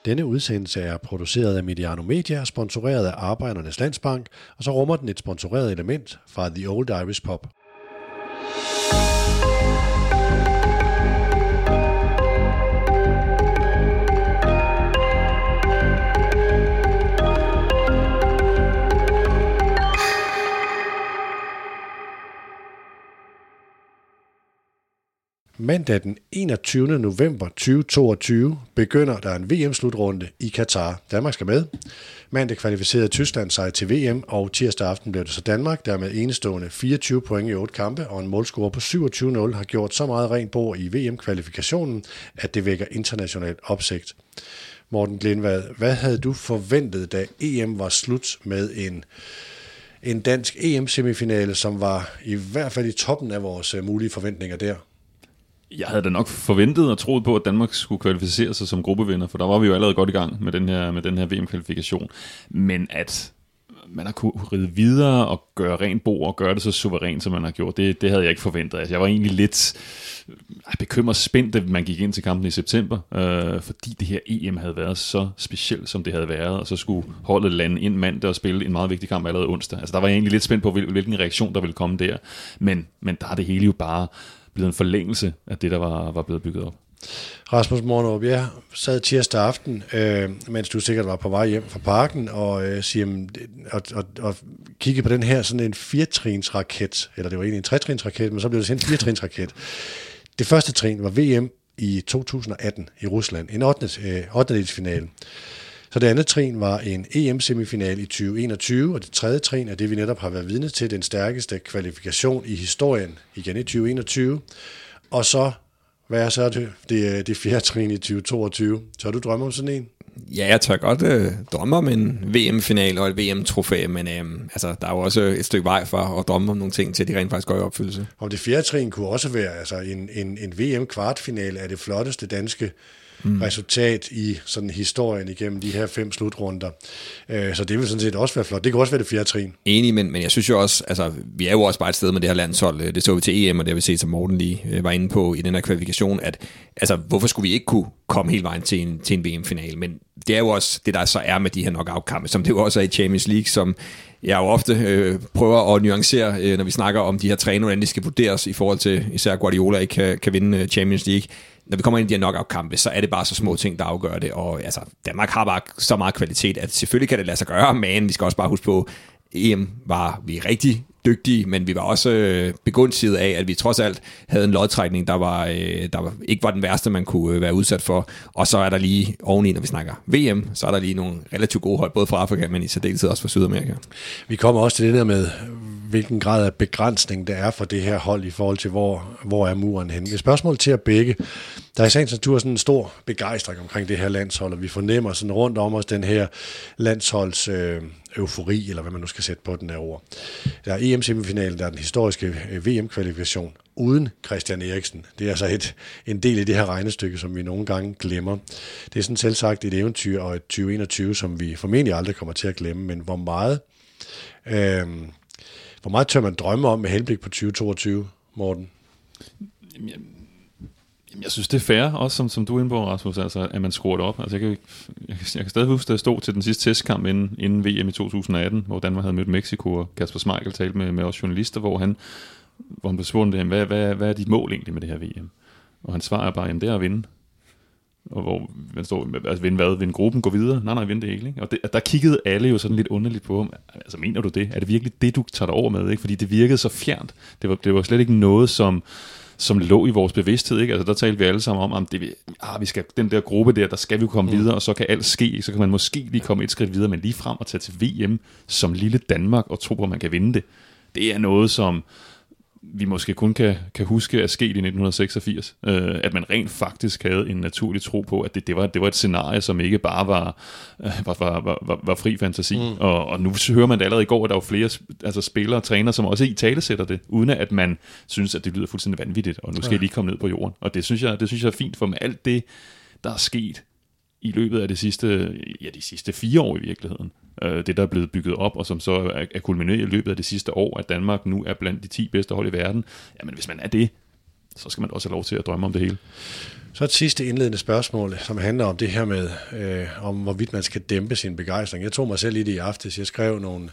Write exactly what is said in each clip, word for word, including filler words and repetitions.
Denne udsendelse er produceret af Mediano Media og sponsoreret af Arbejdernes Landsbank, og så rummer den et sponsoreret element fra The Old Irish Pub. Mandag den enogtyvende november to tusind og toogtyve begynder der en V M-slutrunde i Katar. Danmark skal med. Mandag kvalificerede Tyskland sig til V M, og tirsdag aften blev det så Danmark, der med enestående fireogtyve point i otte kampe og en målscore på syvogtyve nul har gjort så meget rent bord i V M-kvalifikationen, at det vækker international opsigt. Morten Glindvad, hvad havde du forventet, da E M var slut med en, en dansk E M-semifinale, som var i hvert fald i toppen af vores mulige forventninger der? Jeg havde da nok forventet og troet på, at Danmark skulle kvalificere sig som gruppevinder, for der var vi jo allerede godt i gang med den her, med den her V M-kvalifikation. Men at man har kunne ride videre og gøre rent bord og gøre det så suverænt, som man har gjort, det, det havde jeg ikke forventet. Altså, jeg var egentlig lidt bekymret spændt, da man gik ind til kampen i september, øh, fordi det her E M havde været så specielt, som det havde været, og så skulle holdet lande ind mandag og spille en meget vigtig kamp allerede onsdag. Altså, der var jeg egentlig lidt spændt på, hvilken reaktion der ville komme der. Men, men der er det hele jo bare blevet en forlængelse af det, der var, var blevet bygget op. Rasmus Mornerup, jeg sad tirsdag aften, øh, mens du sikkert var på vej hjem fra parken, og, øh, siger, og, og, og kiggede på den her sådan en firetrinsraket, eller det var egentlig en tretrinsraket, men så blev det sådan en firetrinsraket. Det første trin var V M i to tusind og atten i Rusland, en ottendedelsfinale. Så det andet trin var en E M-semifinal i tyve enogtyve, og det tredje trin er det, vi netop har været vidne til, den stærkeste kvalifikation i historien, igen i tyve enogtyve. Og så, hvad er så det, det, det fjerde trin i tyve toogtyve? Tør du drømme om sådan en? Ja, jeg tør godt øh, drømme om en V M-final og et V M-trofæ, men øh, altså, der er jo også et stykke vej for at drømme om nogle ting, til de rent faktisk går i opfyldelse. Og det fjerde trin kunne også være altså, en, en, en V M-kvartfinale af det flotteste danske Mm. resultat i sådan historien igennem de her fem slutrunder. Øh, så det vil sådan set også være flot. Det kan også være det fjerde trin. Enig, men, men jeg synes jo også, altså vi er jo også bare et sted med det her landshold. Det så vi til E M, og det har vi set, som Morten lige øh, var inde på i den her kvalifikation, at altså hvorfor skulle vi ikke kunne komme hele vejen til en, til en V M-final? Men det er jo også det, der så er med de her knockout-kampe, som det jo også er i Champions League, som jeg jo ofte øh, prøver at nuancere, øh, når vi snakker om de her træner, hvordan de skal vurderes i forhold til, især Guardiola ikke kan, kan vinde Champions League. Når vi kommer ind i de her knockout-kampe, så er det bare så små ting, der afgør det, og altså, Danmark har bare så meget kvalitet, at selvfølgelig kan det lade sig gøre, men vi skal også bare huske på, E M var vi rigtig dygtige, men vi var også øh, begunstiget af, at vi trods alt havde en lodtrækning, der, var, øh, der var, ikke var den værste, man kunne øh, være udsat for. Og så er der lige oveni, når vi snakker V M, så er der lige nogle relativt gode hold, både fra Afrika, men i særdeleshed også fra Sydamerika. Vi kommer også til det der med, hvilken grad af begrænsning der er for det her hold i forhold til, hvor, hvor er muren henne. Et spørgsmål til jer begge. Der er i sagens natur sådan en stor begejstring omkring det her landshold, og vi fornemmer sådan rundt om os den her landsholds øh, eufori, eller hvad man nu skal sætte på den her ord. Der er E M-semifinalen, der er den historiske V M-kvalifikation uden Christian Eriksen. Det er altså et, en del af det her regnestykke, som vi nogle gange glemmer. Det er sådan selvsagt et eventyr og et tyve enogtyve, som vi formentlig aldrig kommer til at glemme, men hvor meget, øh, hvor meget tør man drømme om med henblik på tyve toogtyve, Morten? Jamen, jeg synes, det er fair, også som, som du er inde på, Rasmus, altså, at man skruer det op. Altså, jeg, kan, jeg, jeg kan stadig huske, at jeg stod til den sidste testkamp inden, inden V M i to tusind og atten, hvor Danmark havde mødt Mexico, og Kasper Schmeichel talte med, med os journalister, hvor han, hvor han blev spurgt ham, hvad, hvad, hvad er dit mål egentlig med det her V M? Og han svarer bare, jamen det er at vinde. Og hvor man står, altså vinde hvad? Vinde gruppen, gå videre? Nej, nej, vinde det ikke. ikke? Og det, der kiggede alle jo sådan lidt underligt på ham. Altså, mener du det? Er det virkelig det, du tager dig over med? Ikke? Fordi det virkede så fjernt. Det var, det var slet ikke noget, som som lå i vores bevidsthed, ikke? Altså der talte vi alle sammen om, om det, ah, vi skal, den der gruppe der, der skal vi komme mm. videre, og så kan alt ske, så kan man måske lige komme et skridt videre, men lige frem og tage til V M som lille Danmark og tro på, at man kan vinde det. Det er noget, som vi måske kun kan, kan huske at ske i nitten seksogfirs. Øh, at man rent faktisk havde en naturlig tro på, at det, det, var, det var et scenarie, som ikke bare var, øh, var, var, var, var fri fantasi. Mm. Og, og nu hører man det allerede i går, at der er jo flere altså spillere og træner, som også i tale sætter det, uden at man synes, at det lyder fuldstændig vanvittigt, og nu skal ja. lige komme ned på jorden. Og det synes jeg, det synes jeg er fint, for med alt det, der er sket i løbet af det sidste, ja, de sidste fire år i virkeligheden. Øh, det, der er blevet bygget op, og som så er, er kulmineret i løbet af det sidste år, at Danmark nu er blandt de ti bedste hold i verden. Jamen, hvis man er det, så skal man også have lov til at drømme om det hele. Så et sidste indledende spørgsmål, som handler om det her med, øh, om hvorvidt man skal dæmpe sin begejstring. Jeg tog mig selv i det i aftes. Jeg skrev nogle,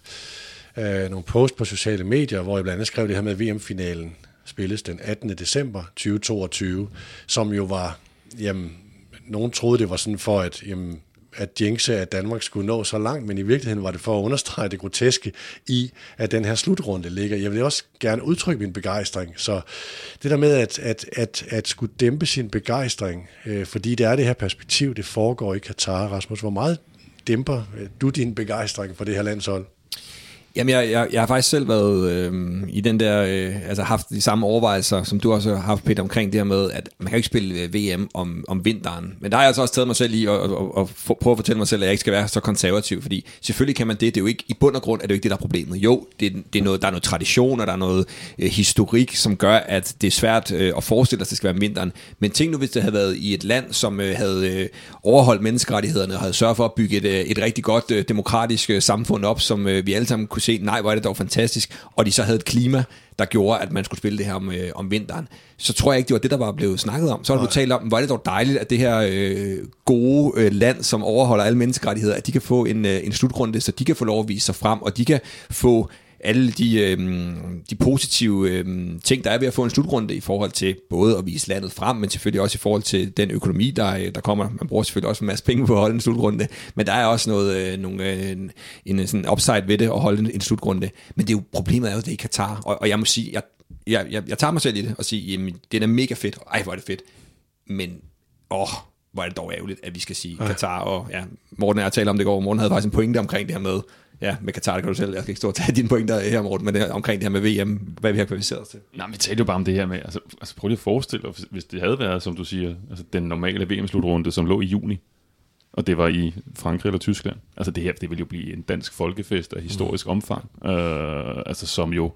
øh, nogle post på sociale medier, hvor jeg blandt andet skrev det her med, at V M-finalen spilles den attende december tyve toogtyve, som jo var, jamen, nogen troede det var sådan for, at, jamen, at jinxe, at Danmark skulle nå så langt, men i virkeligheden var det for at understrege det groteske i, at den her slutrunde ligger. Jeg vil også gerne udtrykke min begejstring, så det der med at, at, at, at skulle dæmpe sin begejstring, øh, fordi det er det her perspektiv, det foregår i Katar. Rasmus, hvor meget dæmper du din begejstring for det her landshold? Jamen, jeg, jeg, jeg har faktisk selv været øh, i den der, øh, altså haft de samme overvejelser, som du også har haft, Peter, omkring det her med, at man kan ikke spille V M om, om vinteren. Men der har jeg altså også taget mig selv i og, og, og for, prøve at fortælle mig selv, at jeg ikke skal være så konservativ, fordi selvfølgelig kan man det, det er jo ikke, i bund og grund er det jo ikke det, der er problemet. Jo, det, det er noget, der er noget tradition, og der er noget øh, historik, som gør, at det er svært øh, at forestille sig, at det skal være om vinteren. Men tænk nu, hvis det havde været i et land, som øh, havde øh, overholdt menneskerettighederne, og havde sørget for at bygge et, øh, et rigtig godt øh, demokratisk øh, samfund op, som øh, vi alle sammen kunne se, nej, hvor er det dog fantastisk, og de så havde et klima, der gjorde, at man skulle spille det her om, øh, om vinteren, så tror jeg ikke, det var det, der var blevet snakket om. Så har du talt om, hvor er det dog dejligt, at det her øh, gode øh, land, som overholder alle menneskerettigheder, at de kan få en, øh, en slutrunde, så de kan få lov at vise sig frem, og de kan få alle de, øh, de positive øh, ting, der er ved at få en slutrunde i forhold til både at vise landet frem, men selvfølgelig også i forhold til den økonomi, der, der kommer. Man bruger selvfølgelig også en masse penge på at holde en slutrunde, men der er også noget, øh, nogle, øh, en, en sådan upside ved det at holde en, en slutrunde. Men det er jo, problemet er jo det i Katar, og, og jeg må sige, jeg, jeg, jeg, jeg tager mig selv i det og siger, jamen, det er mega fedt, ej, hvor er det fedt, men åh, hvor er det dog ærgerligt, at vi skal sige Katar, og ja, Morten og jeg talte om det i går, Morten havde faktisk en pointe omkring det her med, ja, med Katar, det kan du selv. Jeg skal ikke stå og tage dine pointer her, Morten, men det her, omkring det her med V M, hvad vi har kvalificeret os til. Nej, vi talte jo bare om det her med, altså, altså prøv lige at forestille dig, hvis det havde været, som du siger, altså den normale V M-slutrunde, som lå i juni, og det var i Frankrig eller Tyskland. Altså det her, det ville jo blive en dansk folkefest af historisk mm. omfang, øh, altså som jo,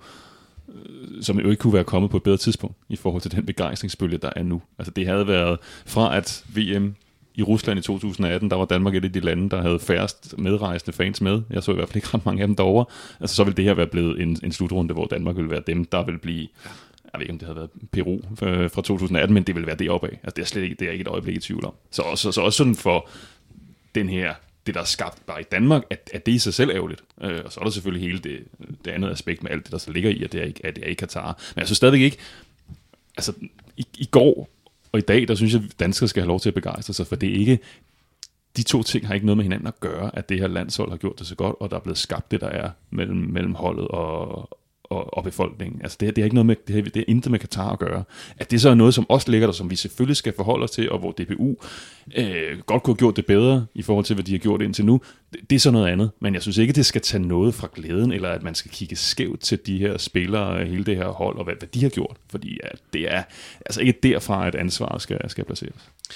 som jo ikke kunne være kommet på et bedre tidspunkt i forhold til den begejstringsbølge, der er nu. Altså det havde været fra at V M i Rusland i to tusind atten, der var Danmark et af de lande, der havde færrest medrejsende fans med. Jeg så i hvert fald ikke ret mange af dem derovre. Altså så ville det her være blevet en, en slutrunde, hvor Danmark ville være dem, der ville blive, jeg ved ikke om det havde været Peru fra to tusind atten, men det ville være det opad. Altså det er slet ikke, det er ikke et øjeblik i tvivl om. Så også, så også sådan for den her, det der er skabt bare i Danmark, at, at det i sig selv er ærgerligt. Øh, og så er der selvfølgelig hele det, det andet aspekt med alt det, der så ligger i, at det er ikke, at det er i Katar. Men jeg synes stadigvæk ikke, altså i, i går og i dag, der synes jeg, at danskere skal have lov til at begejstre sig, for det er ikke, de to ting har ikke noget med hinanden at gøre, at det her landshold har gjort det så godt, og der er blevet skabt det, der er mellem, mellem holdet og, og, og befolkningen. Altså det, det er ikke noget med, det er, det er intet med Katar at gøre. At det så er noget, som også ligger der, som vi selvfølgelig skal forholde os til, og hvor D B U øh, godt kunne have gjort det bedre, i forhold til, hvad de har gjort indtil nu, det, det er så noget andet. Men jeg synes ikke, det skal tage noget fra glæden, eller at man skal kigge skævt til de her spillere, hele det her hold, og hvad, hvad de har gjort. Fordi ja, det er altså ikke derfra, at ansvaret skal, skal placeres.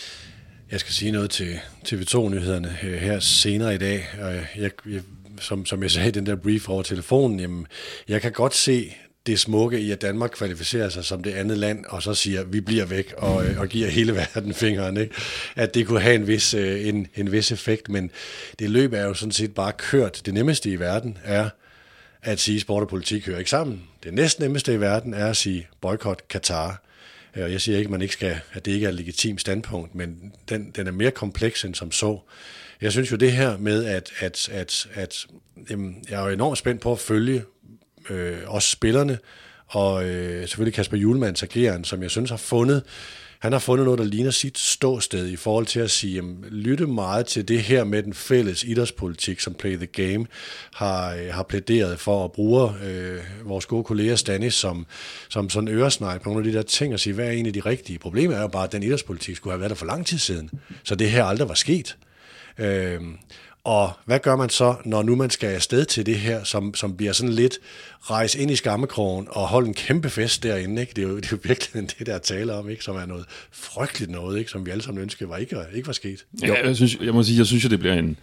Jeg skal sige noget til T V to-nyhederne her senere i dag. Jeg, jeg, som, som jeg sagde i den der brief over telefonen, jamen, jeg kan godt se det smukke i, at Danmark kvalificerer sig som det andet land, og så siger, vi bliver væk, og, og giver hele verden fingeren. Ikke? At det kunne have en vis, en, en vis effekt, men det løb er jo sådan set bare kørt. Det nemmeste i verden er at sige, at sport og politik hører ikke sammen. Det næstnemmeste i verden er at sige, boykot Katar. Og jeg siger ikke, at man ikke skal, at det ikke er et legitimt standpunkt, men den, den er mere kompleks end som så. Jeg synes jo det her med, at, at, at, at jamen, jeg er jo enormt spændt på at følge øh, også spillerne, og øh, selvfølgelig Kasper Hjulmands ageren, som jeg synes har fundet, han har fundet noget, der ligner sit ståsted i forhold til at sige, jamen, lytte meget til det her med den fælles idrætspolitik, som Play the Game har, øh, har plæderet for, at bruge øh, vores gode kollega Stanis som, som sådan øresnegl på nogle af de der ting, og sige, hvad er egentlig de rigtige? Problemet er jo bare, at den idrætspolitik skulle have været der for lang tid siden, så det her aldrig var sket. Øh, Og hvad gør man så, når nu man skal afsted til det her, som, som bliver sådan lidt rejse ind i skammekrogen og holde en kæmpe fest derinde, ikke? Det er jo, det er jo virkelig det, der taler om, ikke? Som er noget frygteligt noget, ikke? Som vi alle sammen ønskede var ikke, ikke var sket. Ja, jeg, synes, jeg må sige, jeg synes, at det bliver en,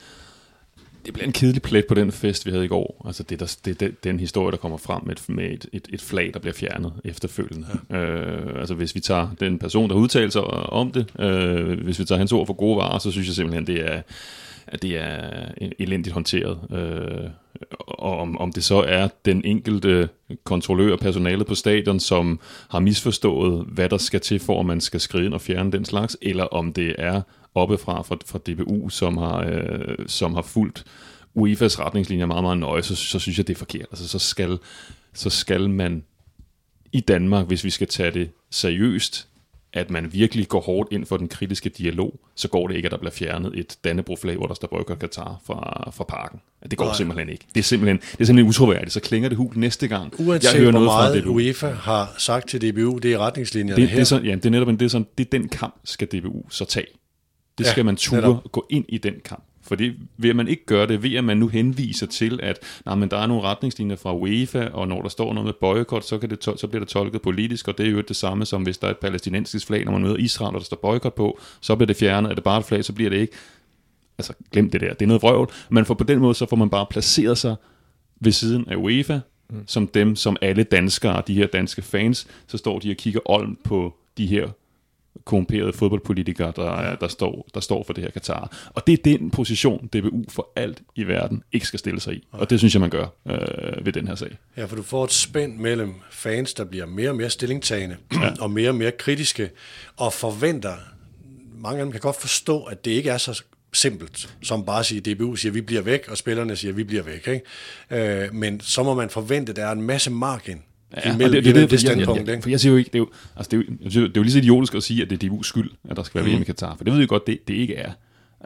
det bliver en kedelig plet på den fest, vi havde i går. Altså det, der, det, det den historie, der kommer frem med, et, med et, et, et flag, der bliver fjernet efterfølgende. Ja. Øh, altså hvis vi tager den person, der udtaler sig om det, øh, hvis vi tager hans ord for gode varer, så synes jeg simpelthen, det er at det er elendigt håndteret. Øh, og om, om det så er den enkelte kontrollør og personalet på stadion, som har misforstået, hvad der skal til for, at man skal skride ind og fjerne den slags, eller om det er oppefra fra, fra D B U, som har, øh, som har fulgt U E F A's retningslinjer meget, meget nøje, så, så synes jeg, det er forkert. Altså, så skal, så skal man i Danmark, hvis vi skal tage det seriøst, at man virkelig går hårdt ind for den kritiske dialog, så går det ikke, at der bliver fjernet et Dannebrog-flag, hvor der står boykot Qatar fra, fra parken. Det går Nej. simpelthen ikke. Det er simpelthen, det er simpelthen utroværdigt. Så klinger det hul næste gang. Uanset jeg hører hvor noget meget fra UEFA har sagt til D B U, det er retningslinjerne det, her. Det er sådan, ja, det er netop det er sådan, det er den kamp, skal D B U så tage. Det skal ja, man ture netop. Gå ind i den kamp. For det vil man ikke gøre det, ved at man nu henviser til, at nej, men der er nogle retningslinjer fra UEFA, og når der står noget med boykot, så, kan det to- så bliver det tolket politisk, og det er jo det samme som hvis der er et palæstinensisk flag, når man møder Israel, og der står boykot på, så bliver det fjernet. Er det bare et flag, så bliver det ikke. Altså, glem det der. Det er noget vrøvl. Men for på den måde, så får man bare placeret sig ved siden af UEFA, mm. som dem, som alle danskere, de her danske fans, så står de og kigger olm på de her korrumperede fodboldpolitikere, der, der, står, der står for det her Qatar. Og det er den position, D B U for alt i verden ikke skal stille sig i. Og det synes jeg, man gør øh, ved den her sag. Ja, for du får et spænd mellem fans, der bliver mere og mere stillingtagende, ja. og mere og mere kritiske, og forventer, mange af dem kan godt forstå, at det ikke er så simpelt, som bare at sige, D B U siger, at vi bliver væk, og spillerne siger, at vi bliver væk. Ikke? Øh, men så må man forvente, at der er en masse margin, ja, imellem det, det, det, det standpunkt. Jeg, jeg, for jeg siger jo ikke, det er jo, altså det er jo, det er jo, det er jo lige så idiotisk at sige, at det er D B U's skyld, at der skal være mm. V M i Qatar, for det ved jeg godt, det, det ikke er.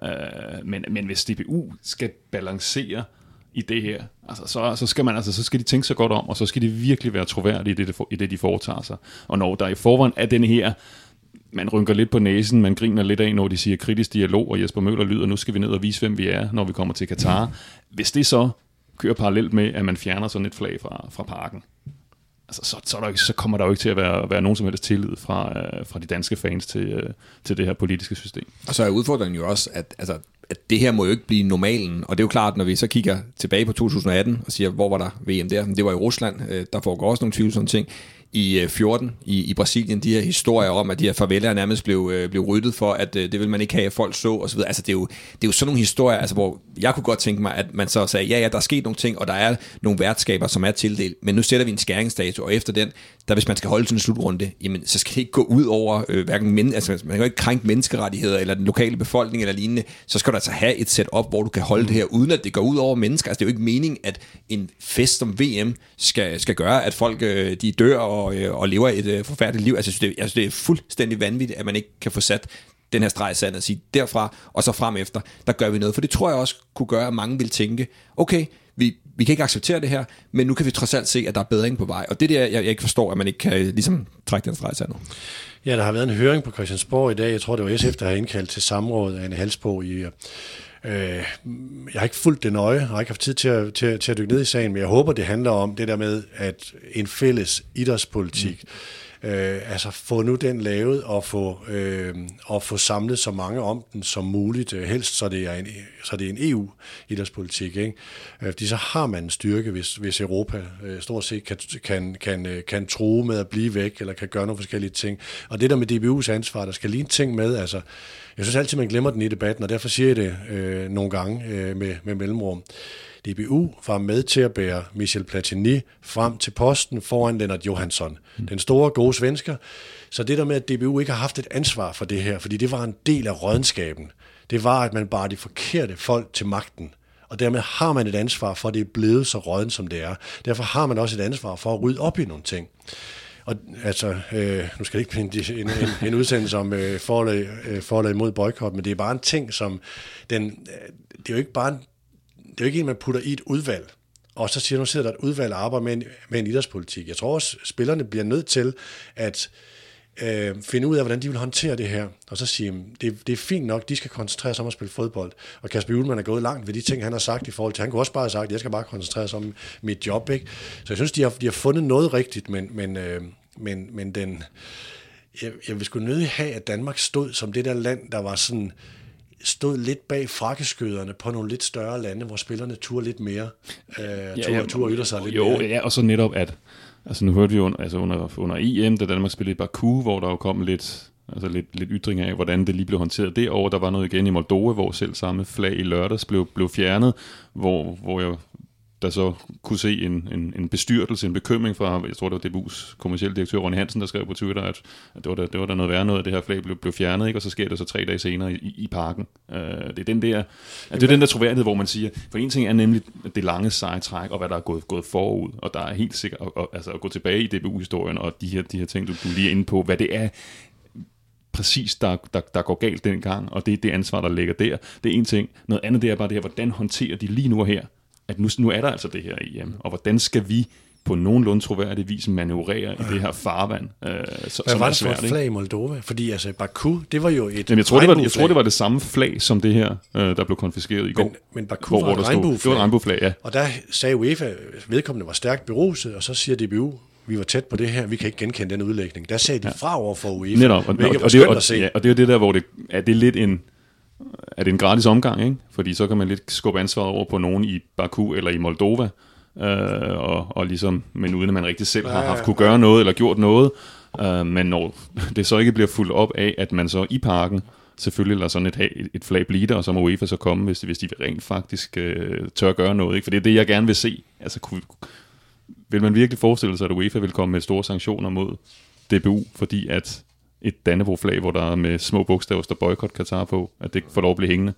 Uh, men, men hvis D B U skal balancere i det her, altså, så, så, skal man, altså, så skal de tænke sig godt om, og så skal de virkelig være troværdige i det, i det de foretager sig. Og når der i forvejen er den her, man rynker lidt på næsen, man griner lidt af, når de siger kritisk dialog, og Jesper Møller lyder, nu skal vi ned og vise, hvem vi er, når vi kommer til Qatar. Mm. Hvis det så kører parallelt med, at man fjerner sådan et flag fra, fra parken, altså, så, så, der, så kommer der jo ikke til at være, være nogen som helst tillid fra, øh, fra de danske fans til, øh, til det her politiske system. Og så er udfordringen jo også, at, altså, at det her må jo ikke blive normalen, og det er jo klart, når vi så kigger tilbage på to tusind atten og siger, hvor var der V M der? Men det var i Rusland, øh, der foregår også nogle tvivlsomme ting. I fjorten i, i Brasilien, de her historier om, at de her favelaer nærmest blev, øh, blev ryddet for, at øh, det vil man ikke have, at folk så, og så videre. Altså, det er jo, det er jo sådan nogle historier, altså, hvor jeg kunne godt tænke mig, at man så sagde, ja, ja, der er sket nogle ting, og der er nogle værtskaber, som er tildelt, men nu sætter vi en skæringsdato, og efter den, der hvis man skal holde sådan en slutrunde, jamen, så skal det ikke gå ud over øh, hverken men, altså, man kan jo ikke krænke menneskerettigheder, eller den lokale befolkning, eller lignende, så skal du altså have et setup, hvor du kan holde det her, uden at det går ud over mennesker. Altså, det er jo ikke meningen, at en fest som V M skal, skal gøre, at folk øh, de dør og, øh, og lever et øh, forfærdeligt liv. Altså, jeg synes, det, jeg synes, det er fuldstændig vanvittigt, at man ikke kan få sat den her streg i sandet og sige, derfra og så frem efter, der gør vi noget. For det tror jeg også kunne gøre, at mange vil tænke, okay, vi, vi kan ikke acceptere det her, men nu kan vi trods alt se, at der er bedring på vej. Og det er det, jeg, jeg ikke forstår, at man ikke kan ligesom trække den streg i sandet. Ja, der har været en høring på Christiansborg i dag. Jeg tror, det var S F, der har indkaldt til samråd af en halsbog i... Øh, jeg har ikke fulgt det nøje, jeg har ikke haft tid til at, til, til at dykke ned i sagen, men jeg håber, det handler om det der med, at en fælles idrætspolitik, mm. øh, altså få nu den lavet og få, øh, og få samlet så mange om den som muligt, helst så det er en, så det er en E U-idrætspolitik, ikke? Fordi så har man en styrke, hvis, hvis Europa øh, stort set kan, kan, kan, kan true med at blive væk, eller kan gøre nogle forskellige ting. Og det der med D B U's ansvar, der skal lige en ting med, altså jeg synes altid, man glemmer den i debatten, og derfor siger jeg det øh, nogle gange øh, med, med mellemrum. D B U var med til at bære Michel Platini frem til posten foran Lennart Johansson, mm. den store, gode svensker. Så det der med, at D B U ikke har haft et ansvar for det her, fordi det var en del af rådenskaben, det var, at man bare de forkerte folk til magten. Og dermed har man et ansvar for, at det er blevet så råden, som det er. Derfor har man også et ansvar for at rydde op i nogle ting. Og altså, øh, nu skal det ikke blive en, en, en udsendelse om øh, forlag, øh, forlag mod boykot, men det er bare en ting, som den, det er jo ikke bare en, det er jo ikke en, man putter i et udvalg, og så siger nu sidder der et udvalg og arbejder med en, med en idrætspolitik. Jeg tror også, spillerne bliver nødt til at øh, finde ud af, hvordan de vil håndtere det her, og så sige, det, det er fint nok, de skal koncentrere sig om at spille fodbold, og Kasper Hjulmand er gået langt ved de ting, han har sagt i forhold til, han kunne også bare have sagt, jeg skal bare koncentrere sig om mit job, ikke? Så jeg synes, de har, de har fundet noget rigtigt, men, men, øh, men, men den, jeg, jeg vil sgu nødig have, at Danmark stod som det der land, der var sådan, stod lidt bag frakkeskøderne på nogle lidt større lande, hvor spillerne turde lidt mere, øh, ja, ja, turde ytre sig lidt jo, mere. Ja, og så netop, at altså nu hørte vi jo altså under, under E M, da Danmark spillede i Baku, hvor der jo kom lidt, altså lidt, lidt ytring af, hvordan det lige blev håndteret derovre. Der var noget igen i Moldova, hvor selv samme flag i lørdags blev, blev fjernet, hvor, hvor jeg der så kunne se en, en, en bestyrtelse, en bekymring fra, jeg tror det var D B U's kommercielle direktør Ronny Hansen, der skrev på Twitter, at, at det, var der, det var der noget værre noget, at det her flag blev, blev fjernet, ikke? Og så sker det så tre dage senere i, i parken. Uh, det er den der, det er den der troværdighed, hvor man siger, for en ting er nemlig det lange seje træk, og hvad der er gået, gået forud, og der er helt sikkert at, at, altså at gå tilbage i D B U-historien, og de her, de her ting, du, du lige er inde på, hvad det er, præcis, der, der, der går galt dengang, og det er det ansvar, der ligger der. Det er en ting. Noget andet, det er bare det her, hvordan håndterer de lige nu og her, at nu, nu er der altså det her E M, og hvordan skal vi på nogenlunde troværdig vis manøvrere i det her farvand. Øh, så, Hvad var det for et flag i Moldova? Fordi altså Baku, det var jo et Jamen, jeg, tror, det var, jeg tror, det var det samme flag, som det her, øh, der blev konfiskeret i går. Men, men Baku hvor, var et regnbueflag. Det var et regnbueflag, ja. Og der sagde UEFA, vedkommende var stærkt beruset, og så siger D B U, vi var tæt på det her, vi kan ikke genkende den udlægning. Der sagde de fra over for UEFA, netop, og, hvilket og, var og, skønt og, at se. Ja, og det er jo det der, hvor det er det lidt en er det en gratis omgang, ikke? Fordi så kan man lidt skubbe ansvaret over på nogen i Baku eller i Moldova, øh, og, og ligesom, men uden at man rigtig selv har haft kunne gøre noget eller gjort noget, øh, men når det så ikke bliver fuldt op af, at man så i parken selvfølgelig lader sådan et, et flag blive der, og så må UEFA så komme, hvis, hvis de rent faktisk øh, tør gøre noget, ikke? For det er det, jeg gerne vil se. Altså, kunne, vil man virkelig forestille sig, at UEFA vil komme med store sanktioner mod D B U, fordi at et Dannebrog-flag, hvor der er med små bogstaver, der boykot Katar på, at det får lov at blive hængende?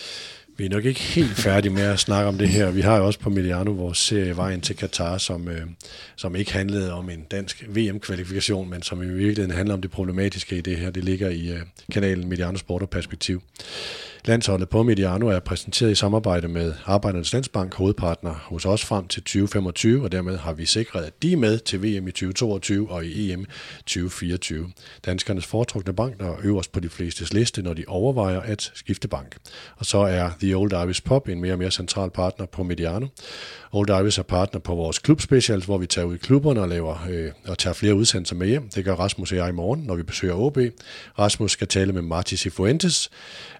Vi er nok ikke helt færdige med at snakke om det her. Vi har jo også på Mediano vores serie Vejen til Katar, som, øh, som ikke handlede om en dansk V M-kvalifikation, men som i virkeligheden handler om det problematiske i det her. Det ligger i øh, kanalen Mediano Sport og Perspektiv. Landsholdet på Mediano er præsenteret i samarbejde med Arbejdernes Landsbank, hovedpartner hos os frem til tyve femogtyve, og dermed har vi sikret, at de er med til V M i tyve toogtyve og i E M tyve fireogtyve. Danskernes foretrukne bank, der er øverst på de flestes liste, når de overvejer at skifte bank. Og så er The Old Irish Pub en mere og mere central partner på Mediano. Old Irish er partner på vores klubspecials, hvor vi tager ud i klubberne og, laver, øh, og tager flere udsendelser med hjem. Det gør Rasmus og jeg i morgen, når vi besøger O B. Rasmus skal tale med Marti Cifuentes.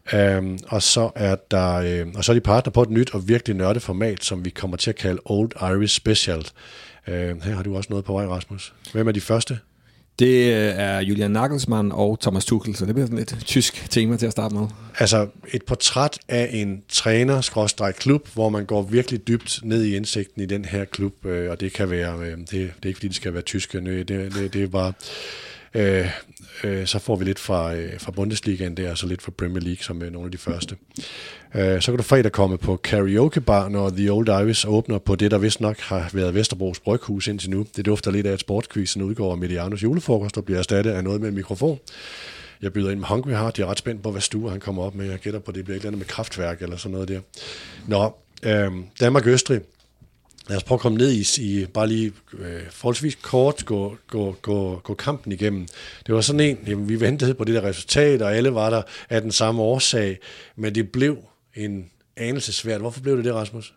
Um, og så er der øh, og så er de partner på et nyt og virkelig nørdet format, som vi kommer til at kalde Old Irish Special. Uh, her har du også noget på vej, Rasmus. Hvem er de første? Det er Julian Nagelsmann og Thomas Tuchel, så det bliver sådan et tysk tema til at starte med. Altså et portræt af en træner-klub, hvor man går virkelig dybt ned i indsigten i den her klub, øh, og det kan være, øh, det, det er ikke fordi, de skal være tyske, det, det, det er bare... Øh, øh, så får vi lidt fra, øh, fra Bundesligaen der, og så lidt fra Premier League, som er nogle af de første. Øh, så kan du fredag komme på Karaoke Bar, når The Old Irish åbner på det, der vist nok har været Vesterbros Bryghus indtil nu. Det dufter lidt af, at sportquizzen udgår af Medianos julefrokost og bliver erstattet af noget med en mikrofon. Jeg byder ind med Hungry Heart. Jeg er ret spændt på, hvad Stue han kommer op med. Jeg gætter på, det bliver et eller andet med kraftværk eller sådan noget der. Nå, øh, Danmark-Østrig. Lad os prøve at komme ned i, i bare lige øh, forholdsvis kort gå, gå, gå, gå kampen igennem. Det var sådan en, jamen, vi ventede på det der resultat, og alle var der af den samme årsag, men det blev en anelse svært. Hvorfor blev det det, Rasmus?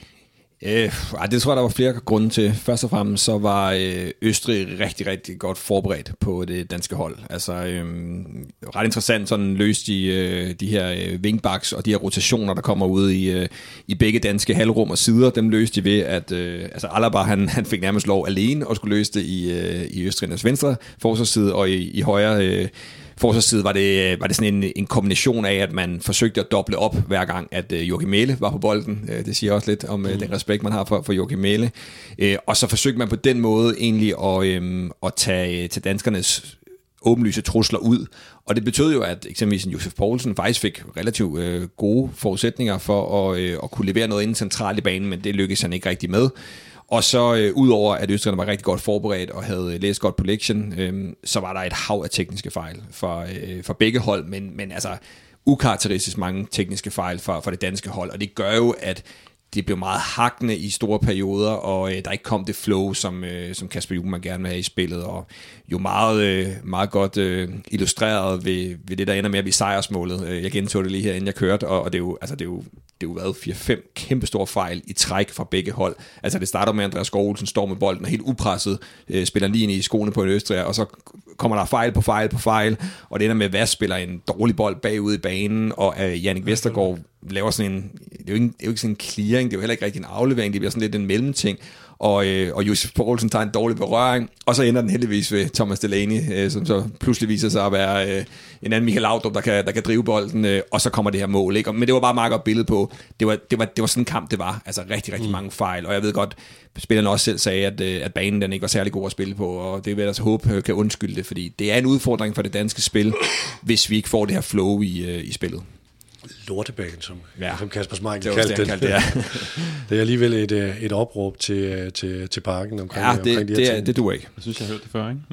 Øh, det tror jeg, der var flere grunde til. Først og fremmest så var øh, Østrig rigtig, rigtig godt forberedt på det danske hold. Altså øh, ret interessant sådan løste de, øh, de her øh, wingbacks og de her rotationer, der kommer ud i, øh, i begge danske halvrum og sider. Dem løste de ved, at øh, altså Alaba han, han fik nærmest lov alene og skulle løse det i, øh, i Østrigernes venstre forsvarsside og i, i højre øh, forsvarsside var det, var det sådan en, en kombination af, at man forsøgte at doble op hver gang, at uh, Joachim Mæhle var på bolden. Uh, det siger også lidt om uh, mm. den respekt, man har for, for Joachim Mæhle. Uh, og så forsøgte man på den måde egentlig at, um, at tage til danskernes åbenlyse trusler ud. Og det betød jo, at eksempelvis en Josef Poulsen faktisk fik relativt øh, gode forudsætninger for at, øh, at kunne levere noget inden centralt i banen, men det lykkedes han ikke rigtig med. Og så øh, udover at østrigerne var rigtig godt forberedt og havde læst godt på lektion, øh, så var der et hav af tekniske fejl for, øh, for begge hold, men, men altså ukarakteristisk mange tekniske fejl for, for det danske hold, og det gør jo, at det blev meget hakkende i store perioder, og øh, der ikke kom det flow, som, øh, som Kasper Hjulmand gerne vil have i spillet, og jo meget, øh, meget godt øh, illustreret ved, ved det, der ender med at blive sejrsmålet. Jeg gentog det lige her, inden jeg kørte, og, og det er jo, altså det er jo, det er jo været fire fem kæmpe store fejl i træk fra begge hold. Altså det starter med, at Andreas Skov Olsen står med bolden og helt upresset, øh, spiller lige ind i skoene på en østriger, og så kommer der fejl på fejl på fejl, og det ender med, at Vass spiller en dårlig bold bagud i banen, og øh, Jannik Vestergaard laver sådan en, det er jo ikke, det er jo ikke sådan en clearing, det er jo heller ikke rigtig en aflevering, det bliver sådan lidt en mellemting, og, øh, og Josef Poulsen tager en dårlig berøring, og så ender den heldigvis ved Thomas Delaney, øh, som så pludselig viser sig at være øh, en anden Michael Laudrup, der kan, der kan drive bolden, øh, og så kommer det her mål. Ikke? Men det var bare meget godt billede på, det var, det var, det var sådan en kamp, det var. Altså rigtig, rigtig mm. mange fejl, og jeg ved godt, spillerne også selv sagde, at, at banen den ikke var særlig god at spille på, og det vil jeg altså håbe kan undskylde det, fordi det er en udfordring for det danske spil, hvis vi ikke får det her flow i, i spillet. Lortebanen, som, ja. som Kasper Schmeichel kaldte det. Kaldte, ja. Det er alligevel et, et opråb til, til, til parken omkring, ja, det, omkring de her det, ting. det duer ikke. Jeg synes, jeg har hørt det før, ikke?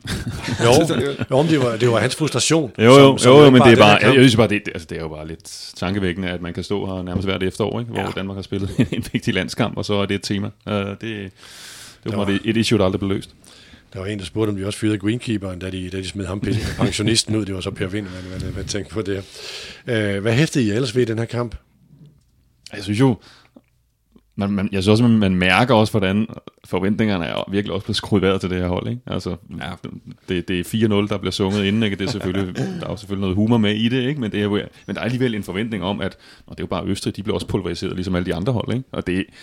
jo, jo, men det var, det var hans frustration. Jo, jo, som, som jo, jo men det er bare, jeg, jeg synes bare, det, altså, det er jo bare lidt tankevækkende, at man kan stå her nærmest hvert efterår, ikke? Hvor ja. Danmark har spillet en vigtig landskamp, og så er det et tema. Uh, det, det var, var det et issue, der aldrig blev løst. Der var en, der spurgte, om de også fyrede greenkeeperen, da de, da de smed ham pensionisten ud. Det var så Per Vind, man, man, man tænkte på det. Uh, hvad hæftede I ellers ved i den her kamp? Jeg synes jo, man, man, jeg synes også, man, man mærker også, hvordan forventningerne er virkelig også blevet skruet vejret til det her hold. Ikke? Altså, ja. det, det er fire nul, der bliver sunget inden. Ikke? Det er selvfølgelig, der er jo selvfølgelig noget humor med i det, ikke? Men, det er, men der er alligevel en forventning om, at og det er jo bare Østrig, de bliver også pulveriseret, ligesom alle de andre hold. Ikke? Og, det,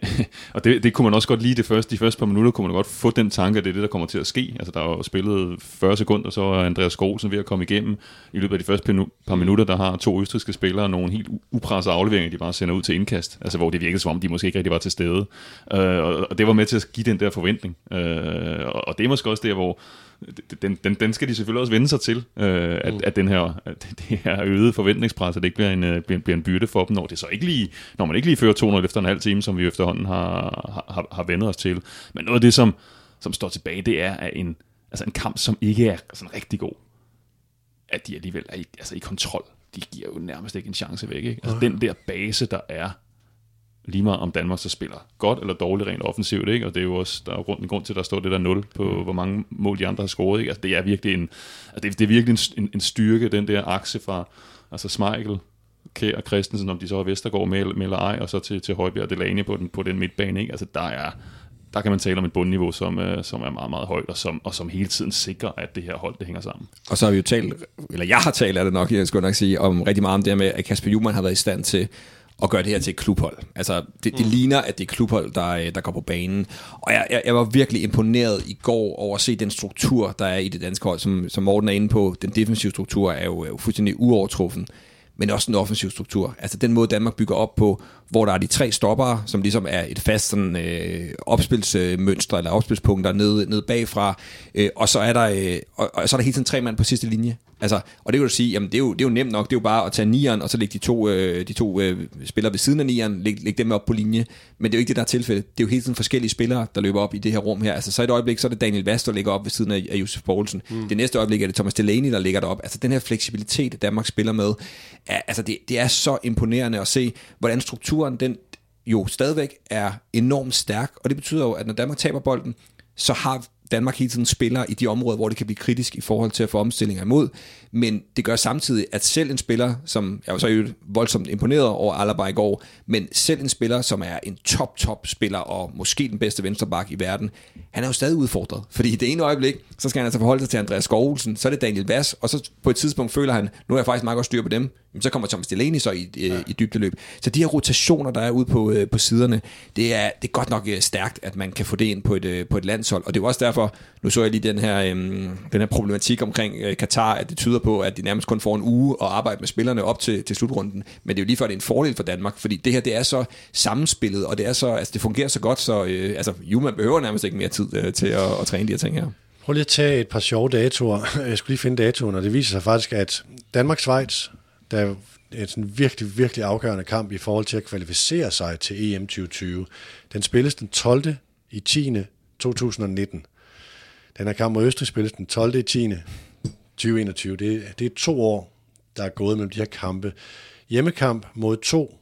og det, det kunne man også godt lide det første, de første par minutter, kunne man godt få den tanke, at det er det, der kommer til at ske. Altså, der er jo spillet fyrre sekunder, så er Andreas Skålsen ved at komme igennem. I løbet af de første par minutter, der har to østrigske spillere nogle helt upressede afleveringer, de bare sender ud til indkast. Altså, hvor det virkede som om, de måske ikke rigtig var til stede. Uh, og det var med til at give den der forventning. Uh, og det er måske også der, hvor den, den, den skal de selvfølgelig også vende sig til, uh, at, mm. at den her, at det her øgede forventningspres, at det ikke bliver en, bliver, bliver en byrde for dem, når, det så ikke lige, når man ikke lige fører to nul efter en halv time, som vi efterhånden har, har, har vendet os til. Men noget af det, som, som står tilbage, det er at en, altså en kamp, som ikke er sådan rigtig god, at de alligevel er i, altså i kontrol. De giver jo nærmest ikke en chance væk. Ikke? Altså mm. den der base, der er, lige meget om Danmark så spiller godt eller dårligt rent offensivt, ikke? Og det er jo også, der er jo grund, en grund til, at der står det der nul på, hvor mange mål de andre har scoret, ikke? Altså, det er virkelig en, altså, det, det er virkelig en, en styrke, den der akse fra, altså Schmeichel, Kjær og Christensen, om de så er Vestergaard med, med eller ej, og så til, til Højbjerg og Delaney på den, på den midtbane, ikke? Altså, der er, der kan man tale om et bundniveau, som, som er meget, meget højt, og som, og som hele tiden sikrer, at det her hold, det hænger sammen. Og så har vi jo talt, eller jeg har talt, er det nok, jeg skulle nok sige, om rigtig meget om det med, at Kasper Hjulmand har været i stand til og gøre det her til et klubhold. Altså, det, det mm. ligner, at det er et klubhold, der, der går på banen. Og jeg, jeg, jeg var virkelig imponeret i går over at se den struktur, der er i det danske hold, som, som Morten er inde på. Den defensive struktur er jo, er jo fuldstændig uovertruffen, men også den offensive struktur. Altså den måde, Danmark bygger op på, hvor der er de tre stoppere, som ligesom er et fast sådan, øh, opspilsmønster, eller opspilspunkter nede, nede bagfra, øh, og, så er der, øh, og, og så er der hele tiden tre mand på sidste linje. Altså, og det kan du sige, jamen det er, jo, det er jo nemt nok, det er jo bare at tage nieren, og så lægge de to, øh, de to øh, spillere ved siden af nieren, lægge, lægge dem op på linje, men det er jo ikke det, der er tilfældet. Det er jo hele tiden forskellige spillere, der løber op i det her rum her. Altså, så i et øjeblik, så er det Daniel Vast, der ligger op ved siden af, af Josef Poulsen. Mm. Det næste øjeblik er det Thomas Delaney, der ligger derop. Altså, den her fleksibilitet, Danmark spiller med, er, altså, det, det er så imponerende at se, hvordan strukturen, den jo stadigvæk er enormt stærk, og det betyder jo, at når Danmark taber bolden, så har Danmark hele tiden spiller i de områder, hvor det kan blive kritisk i forhold til at få omstillinger imod, men det gør samtidig, at selv en spiller, som jeg var så jo voldsomt imponeret over Alaba i går, men selv en spiller, som er en top-top spiller, og måske den bedste venstreback i verden, han er jo stadig udfordret, fordi i det ene øjeblik, så skal han altså forholde sig til Andreas Skålsen, så er det Daniel Vass, og så på et tidspunkt føler han, nu er jeg faktisk meget godt styr på dem, så kommer Thomas Delaney så i, i, i dybdeløb. Så de her rotationer, der er ude på, på siderne, det er, det er godt nok stærkt, at man kan få det ind på et, på et landshold, og det er jo også derfor, nu så jeg lige den her, øhm, den her problematik omkring øh, Katar, at det tyder på, at de nærmest kun får en uge at arbejde med spillerne op til, til slutrunden, men det er jo lige før, det er en fordel for Danmark, fordi det her, det er så sammenspillet, og det er så, altså det fungerer så godt, så øh, altså, Hjulmand behøver nærmest ikke mere tid øh, til at, at træne de her ting her. Prøv lige at tage et par sjove datoer. Jeg skulle lige finde datoen, og det viser sig faktisk, at Danmark-Schweiz, der er et sådan virkelig, virkelig afgørende kamp i forhold til at kvalificere sig til E M tyve tyve. Den spilles den tolvte i tiende to tusind nitten. Den her kamp mod Østrig spilles den tolvte i tiende tyve enogtyve. Det, det er to år, der er gået mellem de her kampe. Hjemmekamp mod to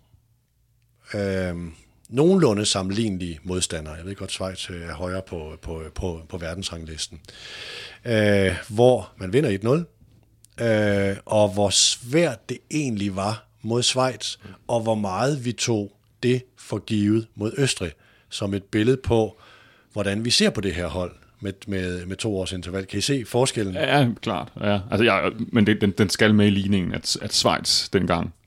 øh, nogenlunde sammenlignelige modstandere. Jeg ved godt, Schweiz er højere på, på, på, på verdensranglisten. Øh, hvor man vinder et nul, øh, og hvor svært det egentlig var mod Schweiz, og hvor meget vi tog det for givet mod Østrig, som et billede på, hvordan vi ser på det her hold med, med, med to års interval. Kan I se forskellen? Ja, klart. Ja. Altså, ja, men det, den, den skal med i ligningen, at, at Schweiz dengang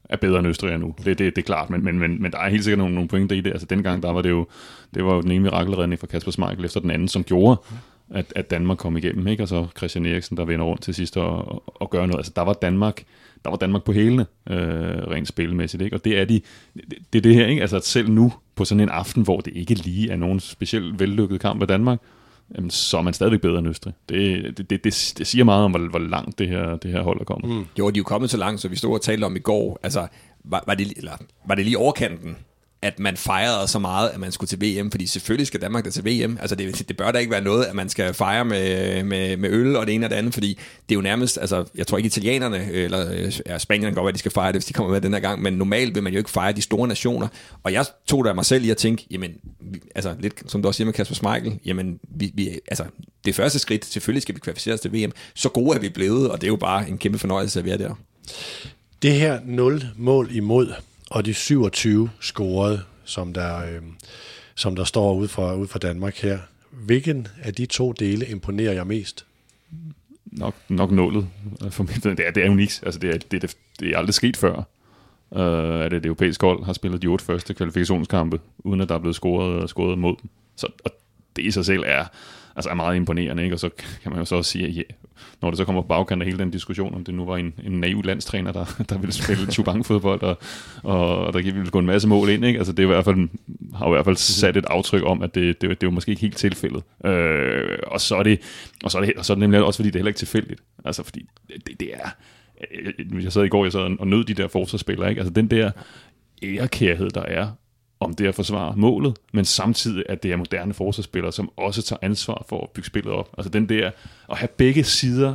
er bedre end Østrig nu. Det, det, det er klart, men, men, men, men der er helt sikkert nogle, nogle pointer i det. Altså dengang, der var det jo, det var jo den ene mirakelredning fra Kasper Schmeichel efter den anden, som gjorde, at, at Danmark kom igennem, ikke? Og så Christian Eriksen, der vender rundt til sidst og, og, og gør noget. Altså der var Danmark, der var Danmark på hælene, øh, rent spilmæssigt, ikke? Og det er de, det, det er det her, ikke? Altså at selv nu, på sådan en aften, hvor det ikke lige er nogen specielt vellykket kamp af Danmark, jamen, så er man stadigvæk bedre end Østrig. Det, det, det, det, det siger meget om, hvor, hvor langt det her, det her hold er kommet. Mm. Jo, de er jo kommet så langt, så vi stod og talte om i går. Altså, var, var, det, eller, var det lige overkanten, at man fejrede så meget, at man skulle til V M? Fordi selvfølgelig skal Danmark da til V M. Altså, det, det bør da ikke være noget, at man skal fejre med, med, med øl og det ene og det andet, fordi det er jo nærmest, altså, jeg tror ikke italienerne, eller ja, Spanien går, at de skal fejre det, hvis de kommer med den her gang, men normalt vil man jo ikke fejre de store nationer. Og jeg tog da mig selv i at tænke, jamen, vi, altså lidt som du også siger med Kasper Schmeichel, jamen, vi, vi, altså, det første skridt, selvfølgelig skal vi kvalificere os til V M. Så gode er vi blevet, og det er jo bare en kæmpe fornøjelse at være der. Det her nul mål imod, og de syvogtyve scorede, som der, øh, som der står ude fra, ude fra Danmark her. Hvilken af de to dele imponerer jeg mest? Nok, nok nullet. For mig, det, er, det er unikt. Altså, det, er, det, det, det er aldrig sket før. Uh, at det europæiske hold har spillet de otte første kvalifikationskampe, uden at der er blevet scoret, scoret mod dem. Så, og det i sig selv er, altså er meget imponerende, ikke? Og så kan man jo så også sige, at ja, når det så kommer på bagkant af hele den diskussion, om det nu var en, en naiv landstræner, der, der ville spille Chubang-fodbold, og, og, og der ville gå en masse mål ind, ikke? Altså det er i hvert fald, har i hvert fald sat et aftryk om, at det, det, det var måske ikke helt tilfældet. Øh, og, så er det, og, så er det, og så er det nemlig også, fordi det er heller ikke tilfældigt. Altså fordi det, det er... Jeg sad i går, jeg sad og nød de der forsvarsspillere, ikke? Altså den der ærekærhed, der er om det at forsvare målet, men samtidig at det er moderne forsvarsspillere, som også tager ansvar for at bygge spillet op. Altså den der, at have begge sider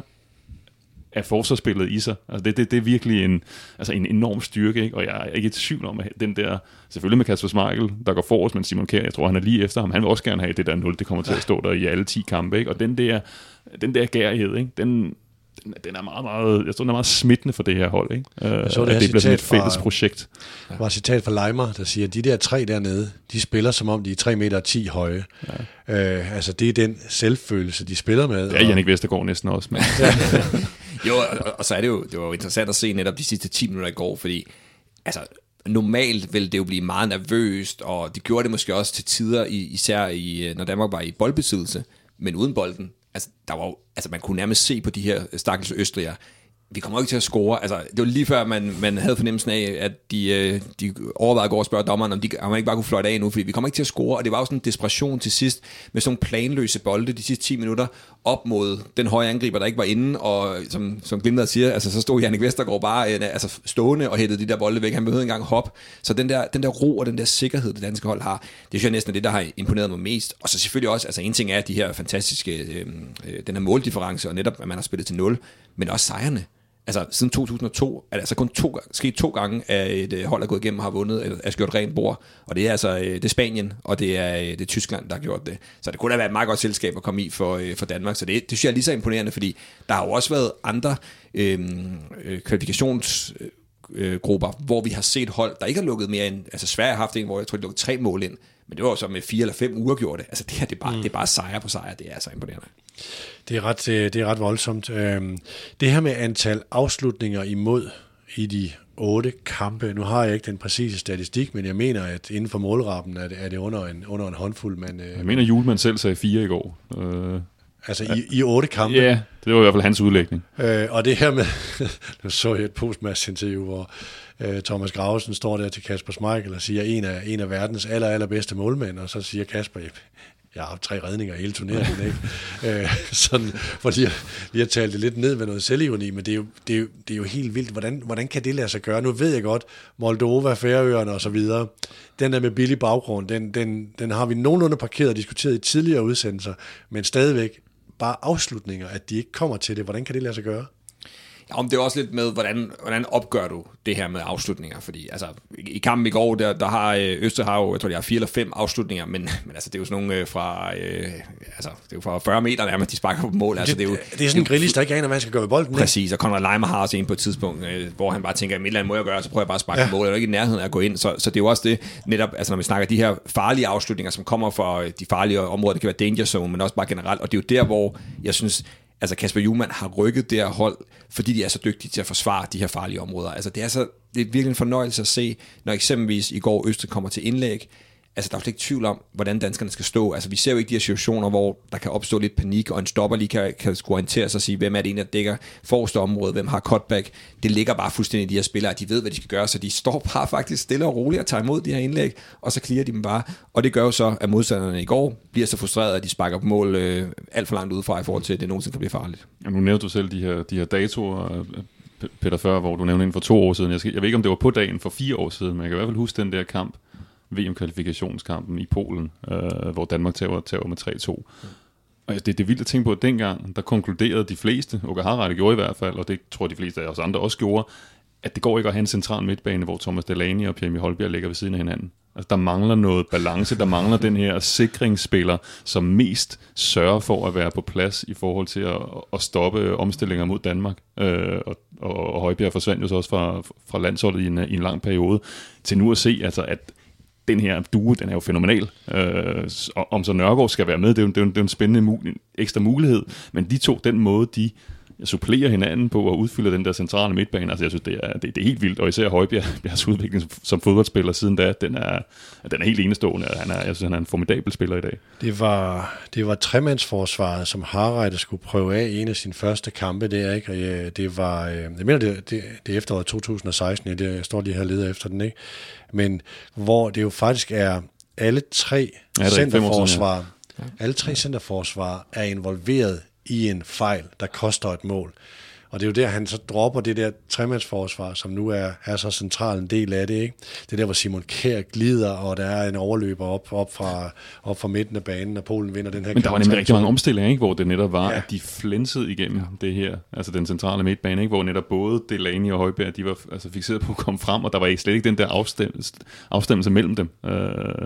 af forsvarsspillet i sig, altså det, det, det er virkelig en, altså en enorm styrke, ikke? Og jeg er ikke i tvivl om, at den der, selvfølgelig med Kasper Schmeichel, der går forrest, men Simon Kjær, jeg tror, han er lige efter ham, han vil også gerne have det der nul, det kommer til at stå der i alle ti kampe, ikke? Og den der, den der gærighed, ikke? Den, den er meget, meget, jeg tror, den er meget smittende for det her hold, ikke? Uh, så det, det bliver sådan et fælles fra, projekt. Der var et citat fra Leimer, der siger, at de der tre dernede, de spiller som om de er tre meter ti høje. Ja. Uh, altså det er den selvfølelse, de spiller med. Det er Jannik Vestergaard næsten også. Men. jo, og, og så er det jo, det var jo interessant at se netop de sidste ti minutter i går, fordi altså normalt ville det jo blive meget nervøst, og det gjorde det måske også til tider, især i, når Danmark var i boldbesiddelse, men uden bolden. Altså, der var jo, altså, man kunne nærmest se på de her stakkels østrigere, vi kommer ikke til at score. Altså, det var lige før, man, man havde fornemmelsen af, at de, de overvejede at gå og spørge dommeren, om, de, om man ikke bare kunne fløjte af nu, fordi vi kommer ikke til at score, og det var jo sådan en desperation til sidst, med sådan nogle planløse bolde de sidste ti minutter, op mod den høje angriber, der ikke var inde, og som, som Glimmer siger, altså, så stod Jannik Vestergaard bare altså, stående og hættede de der bolde væk, han behøvede ikke engang hoppe. Så den der, den der ro og den der sikkerhed, det danske hold har, det synes jeg næsten er det, der har imponeret mig mest. Og så selvfølgelig også, altså en ting er de her fantastiske, øh, den her måldifference, og netop, at man har spillet til nul, men også sejrene. Altså siden to tusind og to er det altså kun to, sket to gange, at et hold er gået igennem og har vundet, eller har gjort rent bord. Og det er altså det er Spanien, og det er, det er Tyskland, der har gjort det. Så det kunne da være et meget godt selskab at komme i for, for Danmark. Så det, det synes jeg er lige så imponerende, fordi der har jo også været andre øhm, kvalifikationsgrupper, øh, hvor vi har set hold, der ikke har lukket mere end, altså Sverige har haft en, hvor jeg tror, de lukkede tre mål ind. Men det var jo så med fire eller fem uger gjort det. Altså det her, det er bare, mm. det er bare sejr på sejr. Det er altså imponerende. Det er ret, det er ret voldsomt. Det her med antal afslutninger imod i de otte kampe, nu har jeg ikke den præcise statistik, men jeg mener, at inden for målrappen er det, er det under, en, under en håndfuld. Men, jeg mener, Hjulmand selv sagde fire i går. Uh, altså i, i otte kampe? Ja, yeah, det var i hvert fald hans udlægning. Uh, og det her med, nu så jeg et postmatch-interview, hvor uh, Thomas Gravesen står der til Kasper Schmeichel og siger, en af, en af verdens aller, allerbedste målmænd, og så siger Kasper, jeg har haft tre redninger i hele turneringen, ikke? øh, sådan, for lige at, lige at tale det lidt ned med noget selvironi, men det er jo, det er jo, det er jo helt vildt. Hvordan, hvordan kan det lade sig gøre? Nu ved jeg godt, Moldova, Færøerne og så videre, den der med billig baggrund, den, den, den har vi nogenlunde parkeret og diskuteret i tidligere udsendelser, men stadigvæk bare afslutninger, at de ikke kommer til det. Hvordan kan det lade sig gøre? Ja, om det er også lidt med, hvordan, hvordan opgør du det her med afslutninger, fordi altså, i kampen i går, der, der har Østrig har jo, jeg tror, de har fire eller fem afslutninger, men, men altså, det er jo sådan nogle fra, øh, altså, det er jo fra fyrre meter nærmest, de sparker på mål. Altså, det, det, er jo, det er sådan en grillis, der ikke aner, hvad han skal gøre ved bolden. Præcis, og Conrad Leimer har også en på et tidspunkt, øh, hvor han bare tænker, at et eller andet må jeg gøre, så prøver jeg bare at sparke ja. på mål, eller ikke i nærheden af at gå ind, så, så det er jo også det, netop, altså når vi snakker de her farlige afslutninger, som kommer fra de farlige områder, det kan være danger zone, men også bare generelt, og det er jo der, hvor jeg synes, altså Kasper Hjulmand har rykket det her hold, fordi de er så dygtige til at forsvare de her farlige områder. Altså det er, så, det er virkelig en fornøjelse at se, når eksempelvis i går Østrig kommer til indlæg. Altså, der er jo ikke tvivl om, hvordan danskerne skal stå. Altså, vi ser jo ikke de her situationer, hvor der kan opstå lidt panik, og en stopper lige kan, kan skulle orientere sig og sige, hvem er det en, der dækker forreste område, hvem har cutback. Det ligger bare fuldstændig i de her spillere, de ved, hvad de skal gøre, så de står bare faktisk stille og roligt og tager imod de her indlæg, og så clearer de dem bare. Og det gør jo så, at modstanderne i går bliver så frustrerede, at de sparker på mål øh, alt for langt udefra i forhold til, at det nogensinde kan blive farligt. Ja, nu nævnte du selv de her, de her datoer, Peter, før, hvor du nævnte inden for to år siden. Jeg, skal, jeg ved ikke, om det var på dagen for fire år siden, men jeg kan i hvert fald huske den der kamp, V M-kvalifikationskampen i Polen, øh, hvor Danmark tager, tager med tre to. Og det, det er vildt at tænke på, at dengang, der konkluderede de fleste, Åke Harreide gjorde i hvert fald, og det tror de fleste af os andre også gjorde, at det går ikke at have en central midtbane, hvor Thomas Delaney og Pierre Emil Højbjerg ligger ved siden af hinanden. Altså, der mangler noget balance, der mangler den her sikringsspiller, som mest sørger for at være på plads i forhold til at, at stoppe omstillinger mod Danmark. Øh, og, og, og Højbjerg forsvandt jo så også fra, fra landsholdet i en, i en lang periode, til nu at se, altså, at den her duo, den er jo fænomenal. Øh, om så Nørgaard skal være med, det er jo, det er jo, det er jo en spændende mul- ekstra mulighed, men de to, den måde, de supplerer hinanden på og udfylder den der centrale midtbane, altså jeg synes, det er, det, det er helt vildt, og især Højbjergs udvikling som, som fodboldspiller siden da, den er, den er helt enestående, han er, jeg synes, han er en formidabel spiller i dag. Det var, det var tremandsforsvaret, som Harreide skulle prøve af i en af sine første kampe, det er ikke, og det var, jeg mener, det, det, det er efteråret to tusind og seksten, jeg, det, jeg står lige her og leder efter den, ikke? Men hvor det jo faktisk er alle tre ja, centerforsvar, ja. alle tre centerforsvar er involveret i en fejl, der koster et mål. Og det er jo der, han så dropper det der tremandsforsvar, som nu er, er så central en del af det, ikke? Det er der, hvor Simon Kjær glider, og der er en overløber op, op, fra, op fra midten af banen, og Polen vinder den her. Men der var nemlig rigtig mange omstillinger, ikke? Hvor det netop var, ja. at de flænsede igennem ja. det her, altså den centrale midtbane, ikke? Hvor netop både Delaney og Højbjerg, de var altså fikseret på at komme frem, og der var slet ikke den der afstemmelse, afstemmelse mellem dem, øh,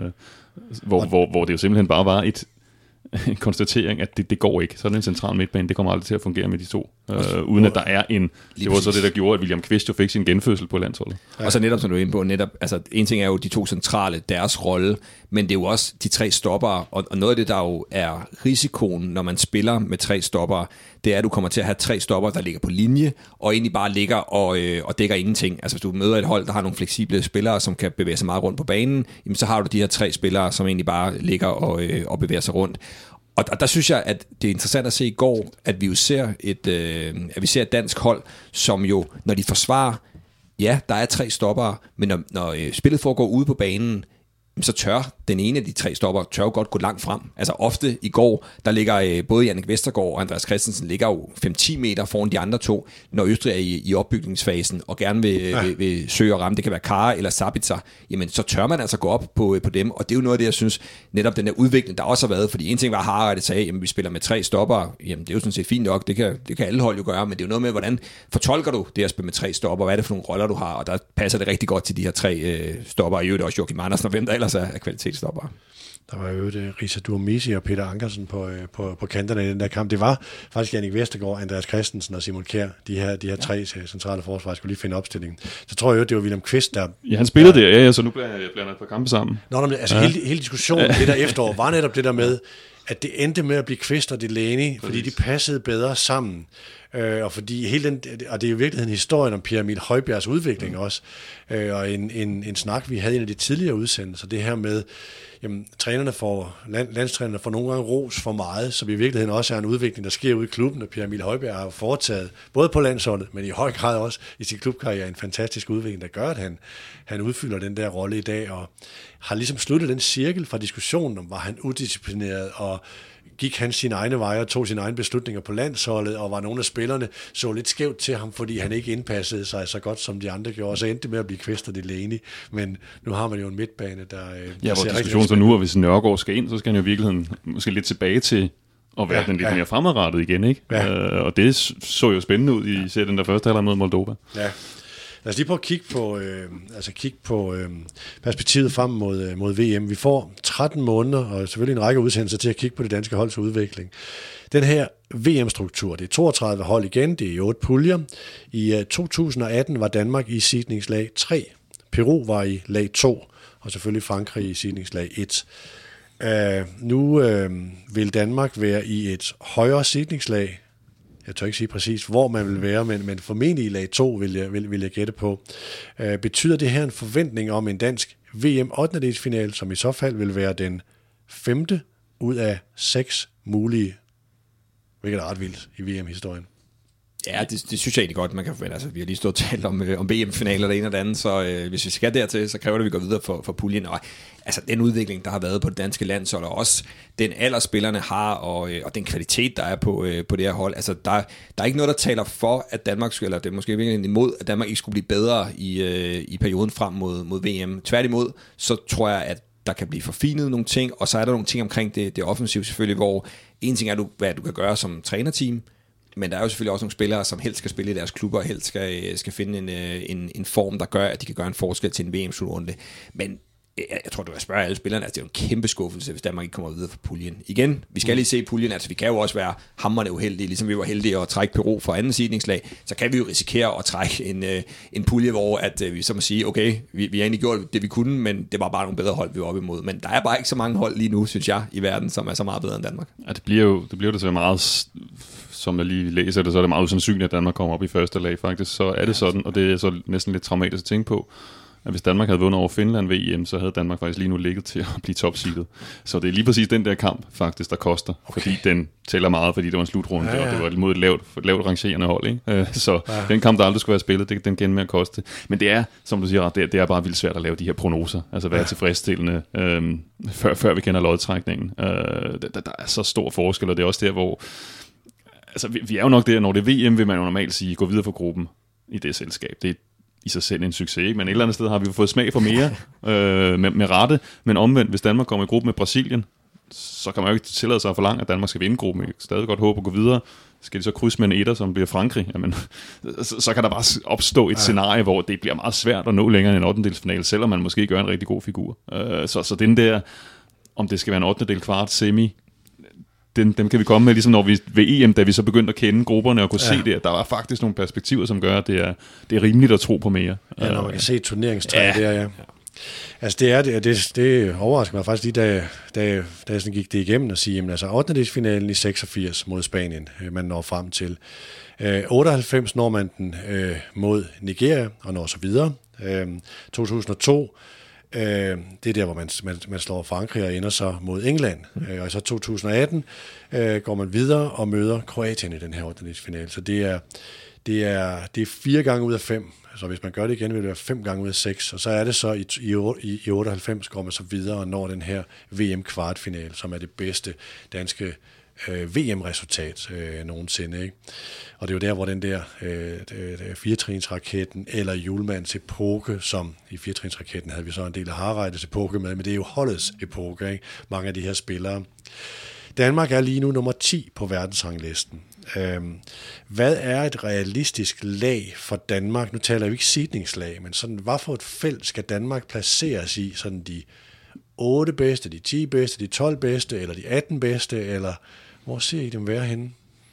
hvor, og, hvor, hvor det jo simpelthen bare var et en konstatering, at det, det går ikke. Sådan en central midtbane, det kommer aldrig til at fungere med de to. Øh, uden at der er en... Det var så det, der gjorde, at William Kvist jo fik sin genfødsel på landsholdet. Ja. Og så netop, som du er inde på, netop, altså en ting er jo de to centrale, deres rolle, men det er jo også de tre stoppere, og, og noget af det, der jo er risikoen, når man spiller med tre stoppere, det er, at du kommer til at have tre stoppere, der ligger på linje, og egentlig bare ligger og, øh, og dækker ingenting. Altså hvis du møder et hold, der har nogle fleksible spillere, som kan bevæge sig meget rundt på banen, jamen, så har du de her tre spillere, som egentlig bare ligger og, øh, og bevæger sig rundt. Og, og der synes jeg, at det er interessant at se i går, at vi jo ser et, øh, at vi ser et dansk hold, som jo, når de forsvarer, ja, der er tre stoppere, men når, når øh, spillet foregår ude på banen, så tør den ene af de tre stopper tør jo godt gå langt frem. Altså ofte i går, der ligger øh, både Jannik Vestergaard og Andreas Christensen ligger jo fem til ti meter foran de andre to, når Østrig er i, i opbygningsfasen og gerne vil, ja. vil, vil søge at ramme. Det kan være Kara eller Sabitzer. Jamen så tør man altså gå op på, på dem, og det er jo noget af det, jeg synes, netop den der udvikling, der også har været, fordi en ting var Harreide sagde, jamen vi spiller med tre stopper, jamen det er jo sådan set fint nok, det kan, det kan alle hold jo gøre, men det er jo noget med, hvordan fortolker du det at spille med tre stopper, hvad er det for nogle roller, du har, og der passer det rigtig godt til de her tre øh, stopper, i øvrigt også Joachim Andersen og hvem der ellers er, er kvalitetsstopper. Der var jo det Risa Duomisi og Peter Ankersen på, på, på kanterne i den der kamp. Det var faktisk Jannik Vestergaard, Andreas Christensen og Simon Kjær, de her, de her ja. tre centrale forsvar, skulle lige finde opstillingen. Så tror jeg jo, det var William Kvist, der... Ja, han spillede der, ja, ja, så nu bliver jeg blander et par kampe sammen. Nå, men altså ja. hele, hele diskussionen det der efterår var netop det der med, at det endte med at blive Kvist og Delaney, fordi de passede bedre sammen. Øh, og fordi hele den, og det er jo i virkeligheden historien om Pierre Emil Højbjergs udvikling mm. også, øh, og en, en, en snak, vi havde i en af de tidligere udsendelser, det her med, jamen, trænerne får, land, landstrænerne får nogle gange ros for meget, så i virkeligheden også er en udvikling, der sker ude i klubben, og Pierre Emil Højbjerg har foretaget, både på landsholdet, men i høj grad også i sin klubkarriere, en fantastisk udvikling, der gør, at han, han udfylder den der rolle i dag, og har ligesom sluttet den cirkel fra diskussionen om, var han udisciplineret, og gik han sine egne veje og tog sine egne beslutninger på landsholdet, og var nogle af spillerne så lidt skævt til ham, fordi han ikke indpassede sig så godt, som de andre gjorde, og så endte det med at blive Kvist og Delaney. Men nu har man jo en midtbane, der... Ja, hvor diskussionen så nu, og hvis Nørgaard skal ind, så skal han jo i virkeligheden måske lidt tilbage til at være ja, den lidt ja. mere fremadrettet igen, ikke? Ja. Øh, og det så jo spændende ud i ja. den der første halvleg mod Moldova. Ja. Lad os lige prøve at kigge på, øh, altså kigge på øh, perspektivet frem mod, øh, mod V M. Vi får tretten måneder, og selvfølgelig en række udsendelser til at kigge på det danske holds udvikling. Den her V M-struktur, det er toogtredive hold igen, det er otte puljer. I øh, to tusind og atten var Danmark i seedningslag tre. Peru var i lag to, og selvfølgelig Frankrig i seedningslag et. Uh, nu uh, vil Danmark være i et højere seedningslag, Jeg tør ikke sige præcis, hvor man vil være, men, men formentlig i lag to vil jeg, vil, vil jeg gætte på. Øh, betyder det her en forventning om en dansk V M ottendedelsfinale, som i så fald vil være den femte ud af seks mulige, hvilket er ret vildt i V M-historien? Ja, det, det synes jeg egentlig godt, man kan forvente. Altså, vi har lige stået og talt om, øh, om B M-finaler, det ene og det andet, så øh, hvis vi skal dertil, så kræver det, at vi går videre for, for puljen. Og altså, den udvikling, der har været på det danske landshold, og også den alder, spillerne har, og, øh, og den kvalitet, der er på, øh, på det her hold. Altså, der, der er ikke noget, der taler for, at Danmark, eller det er måske virkelig imod, at Danmark ikke skulle blive bedre i, øh, i perioden frem mod, mod V M. Tværtimod, så tror jeg, at der kan blive forfinet nogle ting, og så er der nogle ting omkring det, det offensive selvfølgelig, hvor en ting er, hvad du kan gøre som trænerteam, men der er jo selvfølgelig også nogle spillere, som helst skal spille i deres klubber, og helst skal, skal finde en, en, en form, der gør, at de kan gøre en forskel til en V M-slutrunde. Men jeg, jeg tror, du kan spørge alle spillerne, at det er jo en kæmpe skuffelse, hvis Danmark ikke kommer videre fra puljen. Igen, vi skal lige se puljen, altså vi kan jo også være hamrende uheldige, ligesom vi var heldige at trække Peru fra anden seedningslag, så kan vi jo risikere at trække en, en pulje, hvor at, vi så må sige, okay, vi, vi har egentlig gjort det, vi kunne, men det var bare nogle bedre hold, vi var oppe imod. Men der er bare ikke så mange hold lige nu, synes jeg, i verden, som er så meget bedre end Danmark. Ja, det bliver jo det bliver det så meget, som jeg lige læser det, så er det meget usandsynligt, at Danmark kommer op i første lag. Faktisk så er det sådan, og det er så næsten lidt traumatisk at tænke på, at hvis Danmark havde vundet over Finland ved E M, så havde Danmark faktisk lige nu ligget til at blive topseedet. Så det er lige præcis den der kamp, faktisk, der koster. Okay. Fordi den tæller meget, fordi det var en slutrunde, ja, ja. og det var mod et lavt, lavt rangerende hold. Ikke? Så ja. den kamp, der aldrig skulle være spillet, det, den igen med at koste. Men det er, som du siger, det, det er bare vildt svært at lave de her prognoser. Altså være ja. tilfredsstillende, øhm, før, før vi kender lodtrækningen. Øh, der, der er så stor forskel, og det er også der, hvor... Altså, vi, vi er jo nok der, når det er V M, vil man jo normalt sige, gå videre for gruppen i det selskab. Det er i sig selv en succes, ikke? Men et eller andet sted har vi jo fået smag for mere øh, med, med rette. Men omvendt, hvis Danmark kommer i gruppe med Brasilien, så kan man jo ikke tillade sig at forlange, at Danmark skal vinde gruppen. Jeg kan stadig godt håbe at gå videre. Skal de så krydse med en etter, som bliver Frankrig? Jamen, så, så kan der bare opstå et ja. scenarie, hvor det bliver meget svært at nå længere end en ottendedelsfinale, selvom man måske gør en rigtig god figur. Øh, så, så den der, om det skal være en ottendedel, kvart, semi, Den, dem kan vi komme med, ligesom når vi ved E M, da vi så begyndte at kende grupperne og kunne ja. se det, at der var faktisk nogle perspektiver, som gør, at det er, det er rimeligt at tro på mere. Ja, når man kan se turneringstræ ja. der, ja. Altså det er det, det, det overrasker mig faktisk lige, da, da, da jeg sådan gik det igennem og sige, jamen altså ottendedelsfinalen i seksogfirs mod Spanien, man når frem til. Øh, otteoghalvfems når man den øh, mod Nigeria og når så videre. Øh, to tusind og to Øh, det er der, hvor man, man, man slår Frankrig og ender så mod England. Mm. Øh, og så to tusind og atten øh, går man videre og møder Kroatien i den her ottendedelsfinale. Så det er, det, er, det er fire gange ud af fem. Så hvis man gør det igen, vil det være fem gange ud af seks. Og så er det så i, i, i otteoghalvfems går man så videre og når den her V M-kvartfinale, som er det bedste danske Øh, V M-resultat øh, nogensinde, ikke? Og det er jo der, hvor den der øh, firetrinsraketten eller Hjulmands epoke, som i firetrinsraketten havde vi så en del af Harreides epoke med, men det er jo holdets epoke, ikke? Mange af de her spillere. Danmark er lige nu nummer ti på verdensranglisten. Øhm, hvad er et realistisk lag for Danmark? Nu taler vi ikke seedningslag, men sådan, hvad for et felt skal Danmark placeres i? Sådan de otte bedste, de ti bedste, de tolv bedste, eller de atten bedste, eller hvor ser I dem være henne?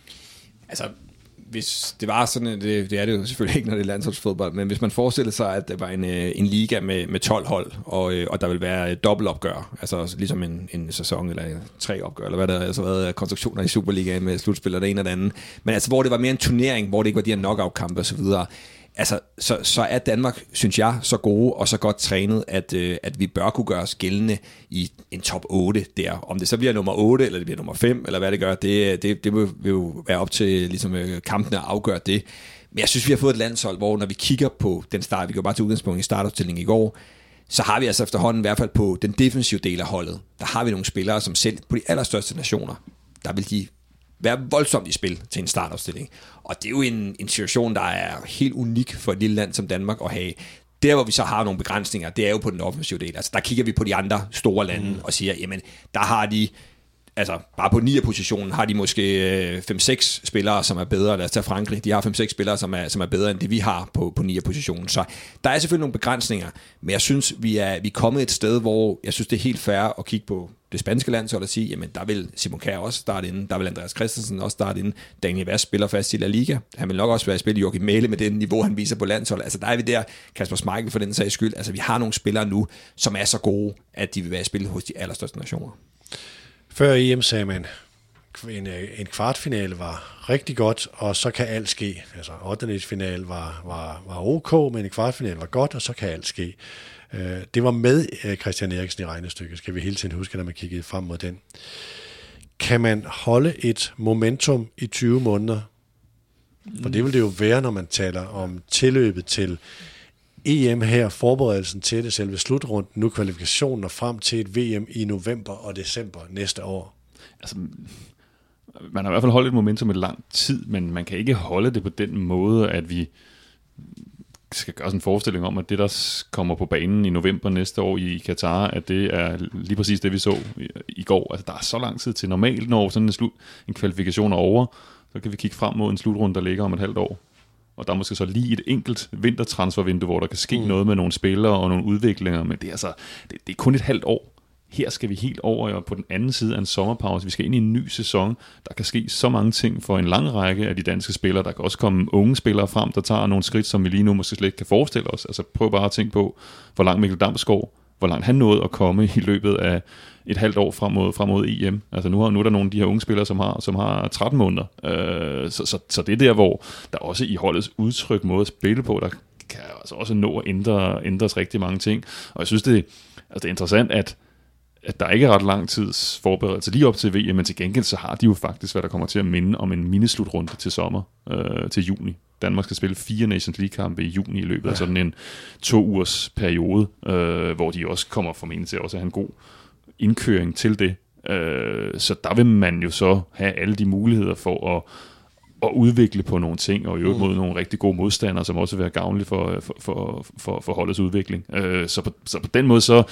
Altså, hvis det var sådan, det, det er det jo selvfølgelig ikke, når det er landsholdsfodbold, men hvis man forestiller sig, at det var en, en liga med, med tolv hold, og, og der vil være et dobbeltopgør, altså ligesom en, en sæson, eller tre opgør, eller hvad der har altså været konstruktioner i Superligaen med slutspil og det ene og det andet, men altså hvor det var mere en turnering, hvor det ikke var de her knockout-kampe og så videre, altså, så, så er Danmark, synes jeg, så gode og så godt trænet, at, øh, at vi bør kunne gøre os gældende i en top otte der. Om det så bliver nummer otte, eller det bliver nummer fem, eller hvad det gør, det, det, det vil jo være op til ligesom, kampene at afgøre det. Men jeg synes, vi har fået et landshold, hvor når vi kigger på den start, vi går bare til udgangspunkt i startopstillingen i går, så har vi altså efterhånden i hvert fald på den defensive del af holdet, der har vi nogle spillere, som selv på de allerstørste nationer, der vil de være voldsomt i spil til en startopstilling. Og det er jo en, en situation, der er helt unik for et lille land som Danmark at have. Der, hvor vi så har nogle begrænsninger, det er jo på den offensive del. Altså, der kigger vi på de andre store lande mm. og siger, jamen, der har de, altså, bare på nier-positionen har de måske fem seks spillere, som er bedre. Lad os tage Frankrig. De har fem seks spillere, som er, som er bedre end det, vi har på, på nier-positionen. Så der er selvfølgelig nogle begrænsninger, men jeg synes, vi er, vi er kommet et sted, hvor jeg synes, det er helt fair at kigge på det spanske landshold og sige, jamen der vil Simon Kjær også starte inde, der vil Andreas Christensen også starte inde, Daniel Vaz spiller fast i La Liga, han vil nok også være i spil i Joachim Mæhle med det niveau, han viser på landshold, altså der er vi der, Kasper Schmeichel for den sags skyld, altså vi har nogle spillere nu, som er så gode, at de vil være i spil hos de allerstørste nationer. Før E M sagde man, en, en kvartfinale var rigtig godt, og så kan alt ske. Altså ottendedelsfinale var, var, var ok, men en kvartfinale var godt, og så kan alt ske. Det var med Christian Eriksen i regnestykket, skal vi hele tiden huske, når man kiggede frem mod den. Kan man holde et momentum i tyve måneder? For det vil det jo være, når man taler om tilløbet til E M her, forberedelsen til det, selve slutrunden, nu kvalifikationen og frem til et V M i november og december næste år. Altså, man har i hvert fald holdt et momentum i lang tid, men man kan ikke holde det på den måde, at vi skal gøre sådan en forestilling om, at det, der kommer på banen i november næste år i Katar, at det er lige præcis det, vi så i, i går. Altså, der er så lang tid til normalt, når sådan en, slut, en kvalifikation er over, så kan vi kigge frem mod en slutrunde, der ligger om et halvt år. Og der er måske så lige et enkelt vintertransfervindue, hvor der kan ske mm. noget med nogle spillere og nogle udviklinger, men det er, altså, det, det er kun et halvt år. Her skal vi helt over og på den anden side af en sommerpause. Vi skal ind i en ny sæson. Der kan ske så mange ting for en lang række af de danske spillere. Der kan også komme unge spillere frem, der tager nogle skridt, som vi lige nu måske slet ikke kan forestille os. Altså prøv bare at tænke på, hvor langt Mikkel Damsgaard, hvor langt han nåede at komme i løbet af et halvt år frem mod, frem mod E M. Altså nu, har, nu er der nogle af de her unge spillere, som har, som har tretten måneder. Øh, så, så, så det er der, hvor der også i holdets udtryk måde at spille på, der kan altså også nå at ændre, ændres rigtig mange ting. Og jeg synes, det, altså det er interessant, at at der ikke er ret lang tids forberedelse lige op til V M, men til gengæld så har de jo faktisk, hvad der kommer til at minde om en minislutrunde til sommer, øh, til juni. Danmark skal spille fire Nations League-kampe i juni i løbet af sådan en to ugers periode, øh, hvor de også kommer formentlig til også at have en god indkøring til det. Øh, så der vil man jo så have alle de muligheder for at, at udvikle på nogle ting, og i øvrigt mod nogle rigtig gode modstandere, som også vil være gavnlige for, for, for, for, for holdets udvikling. Øh, så, på, så på den måde så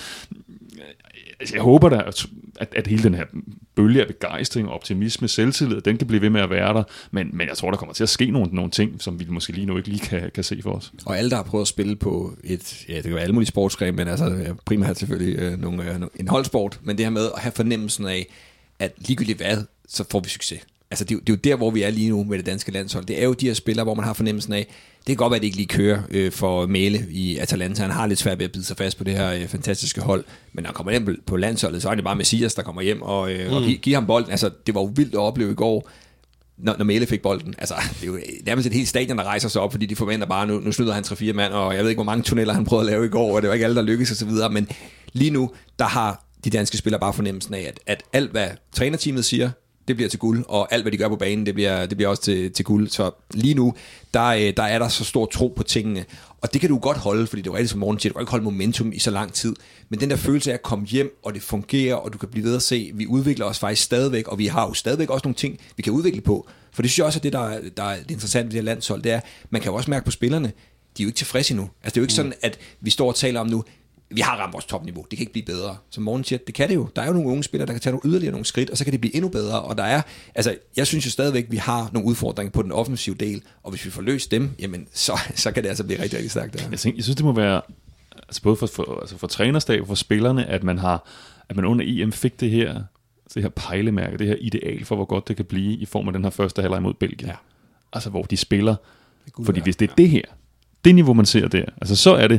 jeg håber da, at, at hele den her bølge af begejstring, optimisme, selvtillid, den kan blive ved med at være der, men, men jeg tror, der kommer til at ske nogle, nogle ting, som vi måske lige nu ikke lige kan, kan se for os. Og alle, der har prøvet at spille på et, ja, det kan være alle mulige sportsgrene, men altså primært selvfølgelig øh, nogle, øh, en holdsport, men det her med at have fornemmelsen af, at ligegyldigt hvad, så får vi succes. Altså det, det er jo der, hvor vi er lige nu med det danske landshold. Det er jo de her spillere, hvor man har fornemmelsen af, det kan godt være, at det ikke lige kører øh, for Mæle i Atalanta. Han har lidt svært ved at bide sig fast på det her øh, fantastiske hold. Men når han kommer hjem på landsholdet, så er det bare Messias, der kommer hjem og, øh, mm. og gi- giver ham bolden. Altså, det var jo vildt at opleve i går, når, når Mæle fik bolden. Altså, det er jo nærmest et helt stadion, der rejser sig op, fordi de forventer bare, nu, nu snyder han tre fire mand, og jeg ved ikke, hvor mange tunneller han prøvede at lave i går, og det var ikke alle, der lykkedes og så videre. Men lige nu, der har de danske spillere bare fornemmelsen af, at, at alt, hvad trænerteamet siger, det bliver til guld, og alt hvad de gør på banen, det bliver, det bliver også til, til guld. Så lige nu, der, der er der så stor tro på tingene, og det kan du godt holde, fordi det var rigtig som morgen siger, du kan ikke holde momentum i så lang tid, men den der følelse af at komme hjem, og det fungerer, og du kan blive ved at se, vi udvikler os faktisk stadigvæk, og vi har jo stadigvæk også nogle ting, vi kan udvikle på, for det synes jeg også er det, der, der er interessant ved det her landshold, det er, man kan jo også mærke på spillerne, de er jo ikke tilfredse endnu. Altså det er jo ikke sådan, at vi står og taler om nu, vi har ramt vores topniveau, det kan ikke blive bedre. Som Morten siger, det kan det jo. Der er jo nogle unge spillere, der kan tage nogle yderligere nogle skridt, og så kan det blive endnu bedre. Og der er, altså, jeg synes jo stadigvæk, vi har nogle udfordringer på den offensive del, og hvis vi får løst dem, jamen, så, så kan det altså blive rigtig, rigtig stærkt. Jeg, tænker, jeg synes, det må være, altså både for, for, altså for trænerstab og for spillerne, at man har, at man under E M fik det her, det her pejlemærke, det her ideal for, hvor godt det kan blive i form af den her første halvleg mod Belgien. Ja. Altså, hvor de spiller. Det fordi hvis det er det her, det niveau, man ser der, altså så er det,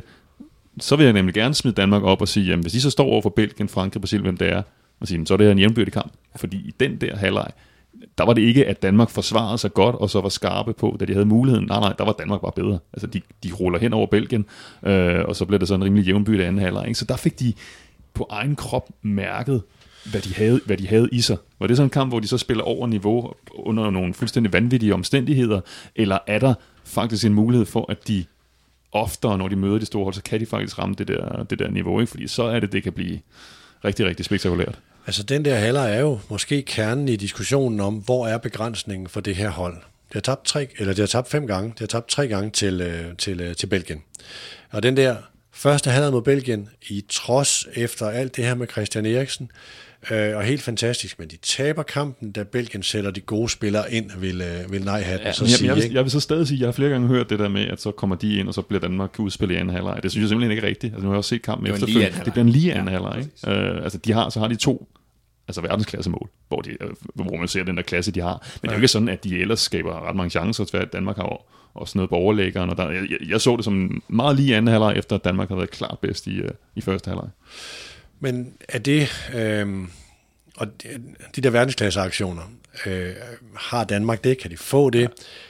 så vil jeg nemlig gerne smide Danmark op og sige, jamen hvis de så står over for Belgien, Frankrig, Brasilien, hvem det er, og sige, så er det en jævnbyrdig kamp. Fordi i den der halvleg, der var det ikke, at Danmark forsvarede sig godt, og så var skarpe på, da de havde muligheden. Nej, nej, der var Danmark bare bedre. Altså de, de ruller hen over Belgien, øh, og så blev det sådan en rimelig jævnbyrdig anden halvleg. Ikke? Så der fik de på egen krop mærket, hvad de havde, hvad de havde i sig. Var det sådan en kamp, hvor de så spiller over niveau under nogle fuldstændig vanvittige omstændigheder, eller er der faktisk en mulighed for, at de oftere, når de møder de store hold, så kan de faktisk ramme det der, det der niveau, ikke? Fordi så er det, det kan blive rigtig, rigtig spektakulært. Altså den der halvleg er jo måske kernen i diskussionen om, hvor er begrænsningen for det her hold. Det har tabt tre, eller det har tabt fem gange, det har tabt tre gange til, til, til Belgien. Og den der første halvleg mod Belgien, i trods efter alt det her med Christian Eriksen, øh, og helt fantastisk, men de taber kampen, da Belgien sætter de gode spillere ind, vil, øh, vil nej-hatten ja, så jeg, sige. Jeg vil, jeg vil så stadig sige, jeg har flere gange hørt det der med, at så kommer de ind, og så bliver Danmark udspillet i anden halvleg. Det synes jeg simpelthen ikke er rigtigt. Altså, nu har jeg også set kampen efterfølgende. Det bliver en lige anden halvleg. Ikke? Øh, altså, de har, så har de to altså verdensklassemål, hvor, de, hvor man ser den der klasse, de har. Men ja. Det er jo ikke sådan, at de ellers skaber ret mange chancer til, at Danmark har også noget på overlæggeren. Og der, jeg, jeg så det som meget lige anden halvleg, efter at Danmark havde været klart bedst i, i første halvleg. Men er det, øh, og de, de der verdensklasseaktioner, øh, har Danmark det? Kan de få det?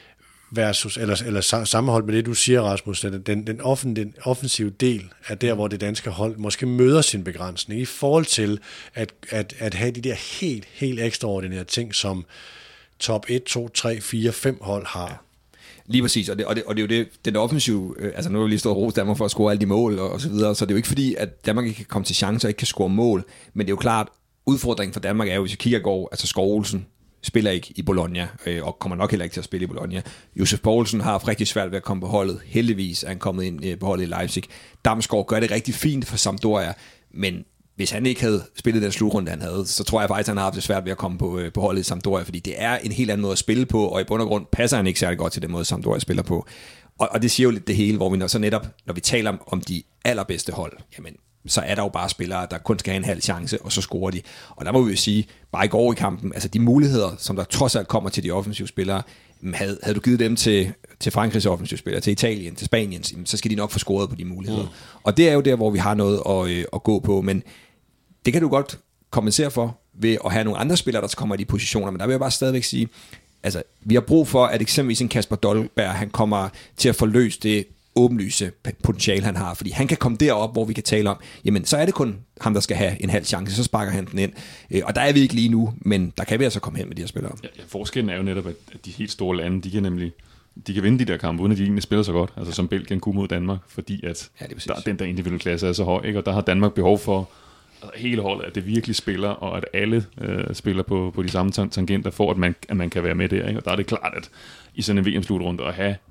Versus, eller, eller sammenholdt med det, du siger, Rasmus, den, den, den, offen, den offensive del er der, hvor det danske hold måske møder sin begrænsning i forhold til at, at, at have de der helt, helt ekstraordinære ting, som top et, to, tre, fire, fem hold har. Ja. Lige præcis, og det, og det, og det er jo det, den offensive, øh, altså nu har vi lige stået og rost Danmark for at score alle de mål og, og så videre, så det er jo ikke fordi, at Danmark ikke kan komme til chancer og ikke kan score mål, men det er jo klart, udfordringen for Danmark er jo, hvis vi kigger går, altså Skov Olsen spiller ikke i Bologna, øh, og kommer nok heller ikke til at spille i Bologna. Josef Poulsen har haft rigtig svært ved at komme på holdet. Heldigvis er han kommet ind øh, på holdet i Leipzig. Damsgaard gør det rigtig fint for Sampdoria, men hvis han ikke havde spillet den slutrunde, han havde, så tror jeg faktisk, han har haft det svært ved at komme på, øh, på holdet i Sampdoria, fordi det er en helt anden måde at spille på, og i bund og grund passer han ikke særlig godt til den måde, Sampdoria spiller på. Og, og det siger jo lidt det hele, hvor vi når, så netop, når vi taler om, om de allerbedste hold, jamen, så er der jo bare spillere, der kun skal have en halv chance, og så scorer de. Og der må vi jo sige, bare i går i kampen, altså de muligheder, som der trods alt kommer til de offensive spillere, havde, havde du givet dem til, til Frankrigs offensive spillere, til Italien, til Spanien, så skal de nok få scoret på de muligheder. Mm. Og det er jo der, hvor vi har noget at, øh, at gå på, men det kan du godt kompensere for, ved at have nogle andre spillere, der kommer i de positioner, men der vil jeg bare stadigvæk sige, altså vi har brug for, at eksempelvis en Kasper Dolberg, han kommer til at forløse det åbenlyse potentiale, han har. Fordi han kan komme derop, hvor vi kan tale om, jamen, så er det kun ham, der skal have en halv chance, så sparker han den ind. Og der er vi ikke lige nu, men der kan vi altså komme hen med de her spillere. Ja, ja, forskellen er jo netop, at de helt store lande, de kan nemlig de kan vinde de der kampe, uden at de egentlig spiller så godt, altså ja. Som Belgien kunne mod Danmark, fordi at ja, der, den der individuelle klasse er så høj, ikke? Og der har Danmark behov for altså hele holdet, at det virkelig spiller, og at alle øh, spiller på, på de samme tangenter, for at man, at man kan være med der. Ikke? Og der er det klart, at i sådan en V M-slutrunde at have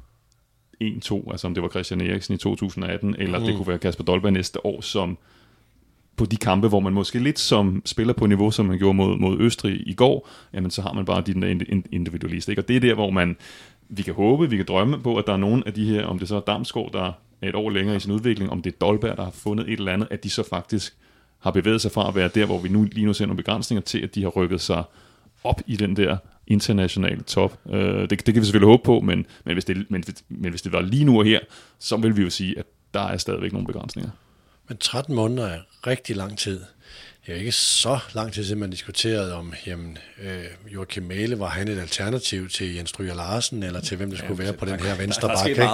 en to, altså om det var Christian Eriksen i to tusind atten, eller mm. det kunne være Kasper Dolberg næste år, som på de kampe, hvor man måske lidt som spiller på niveau, som man gjorde mod, mod Østrig i går, jamen så har man bare de individualist. Ikke? Og det er der, hvor man, vi kan håbe, vi kan drømme på, at der er nogen af de her, om det så er Damsgaard, der er et år længere i sin udvikling, om det er Dolberg, der har fundet et eller andet, at de så faktisk har bevæget sig fra at være der, hvor vi nu lige nu ser nogle begrænsninger, til at de har rykket sig op i den der internationale top. Uh, det, det kan vi selvfølgelig håbe på, men, men, hvis det, men, men hvis det var lige nu og her, så vil vi jo sige, at der er stadigvæk nogle begrænsninger. Men tretten måneder er rigtig lang tid. Det er jo ikke så lang tid siden, man diskuterede om, jamen, øh, Joachim Mæhle, var han et alternativ til Jens Stryger Larsen, eller til hvem det skulle ja, være på den her venstre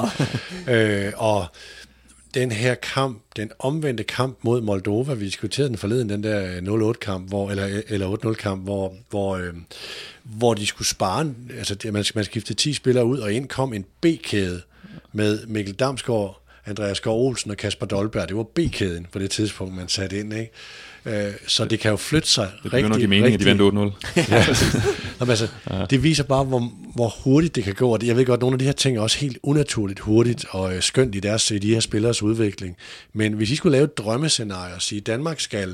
bakke. øh, og den her kamp, den omvendte kamp mod Moldova, vi diskuterede den forleden, den der nul otte kamp, hvor, eller, eller otte nul kamp, hvor, hvor, øh, hvor de skulle spare, altså man, man skiftede ti spillere ud, og ind kom en B-kæde med Mikkel Damsgaard, Andreas Skov Olsen og Kasper Dolberg. Det var B-kæden på det tidspunkt, man satte ind, ikke? Så det kan jo flytte sig rigtig. Det begynder at give mening, at de vandt otte nul. Ja. Nå, altså, ja. Det viser bare, hvor, hvor hurtigt det kan gå. Og jeg ved godt, at nogle af de her ting er også helt unaturligt hurtigt og skønt i, deres, i de her spillers udvikling. Men hvis I skulle lave et drømmescenarie og sige, at Danmark skal,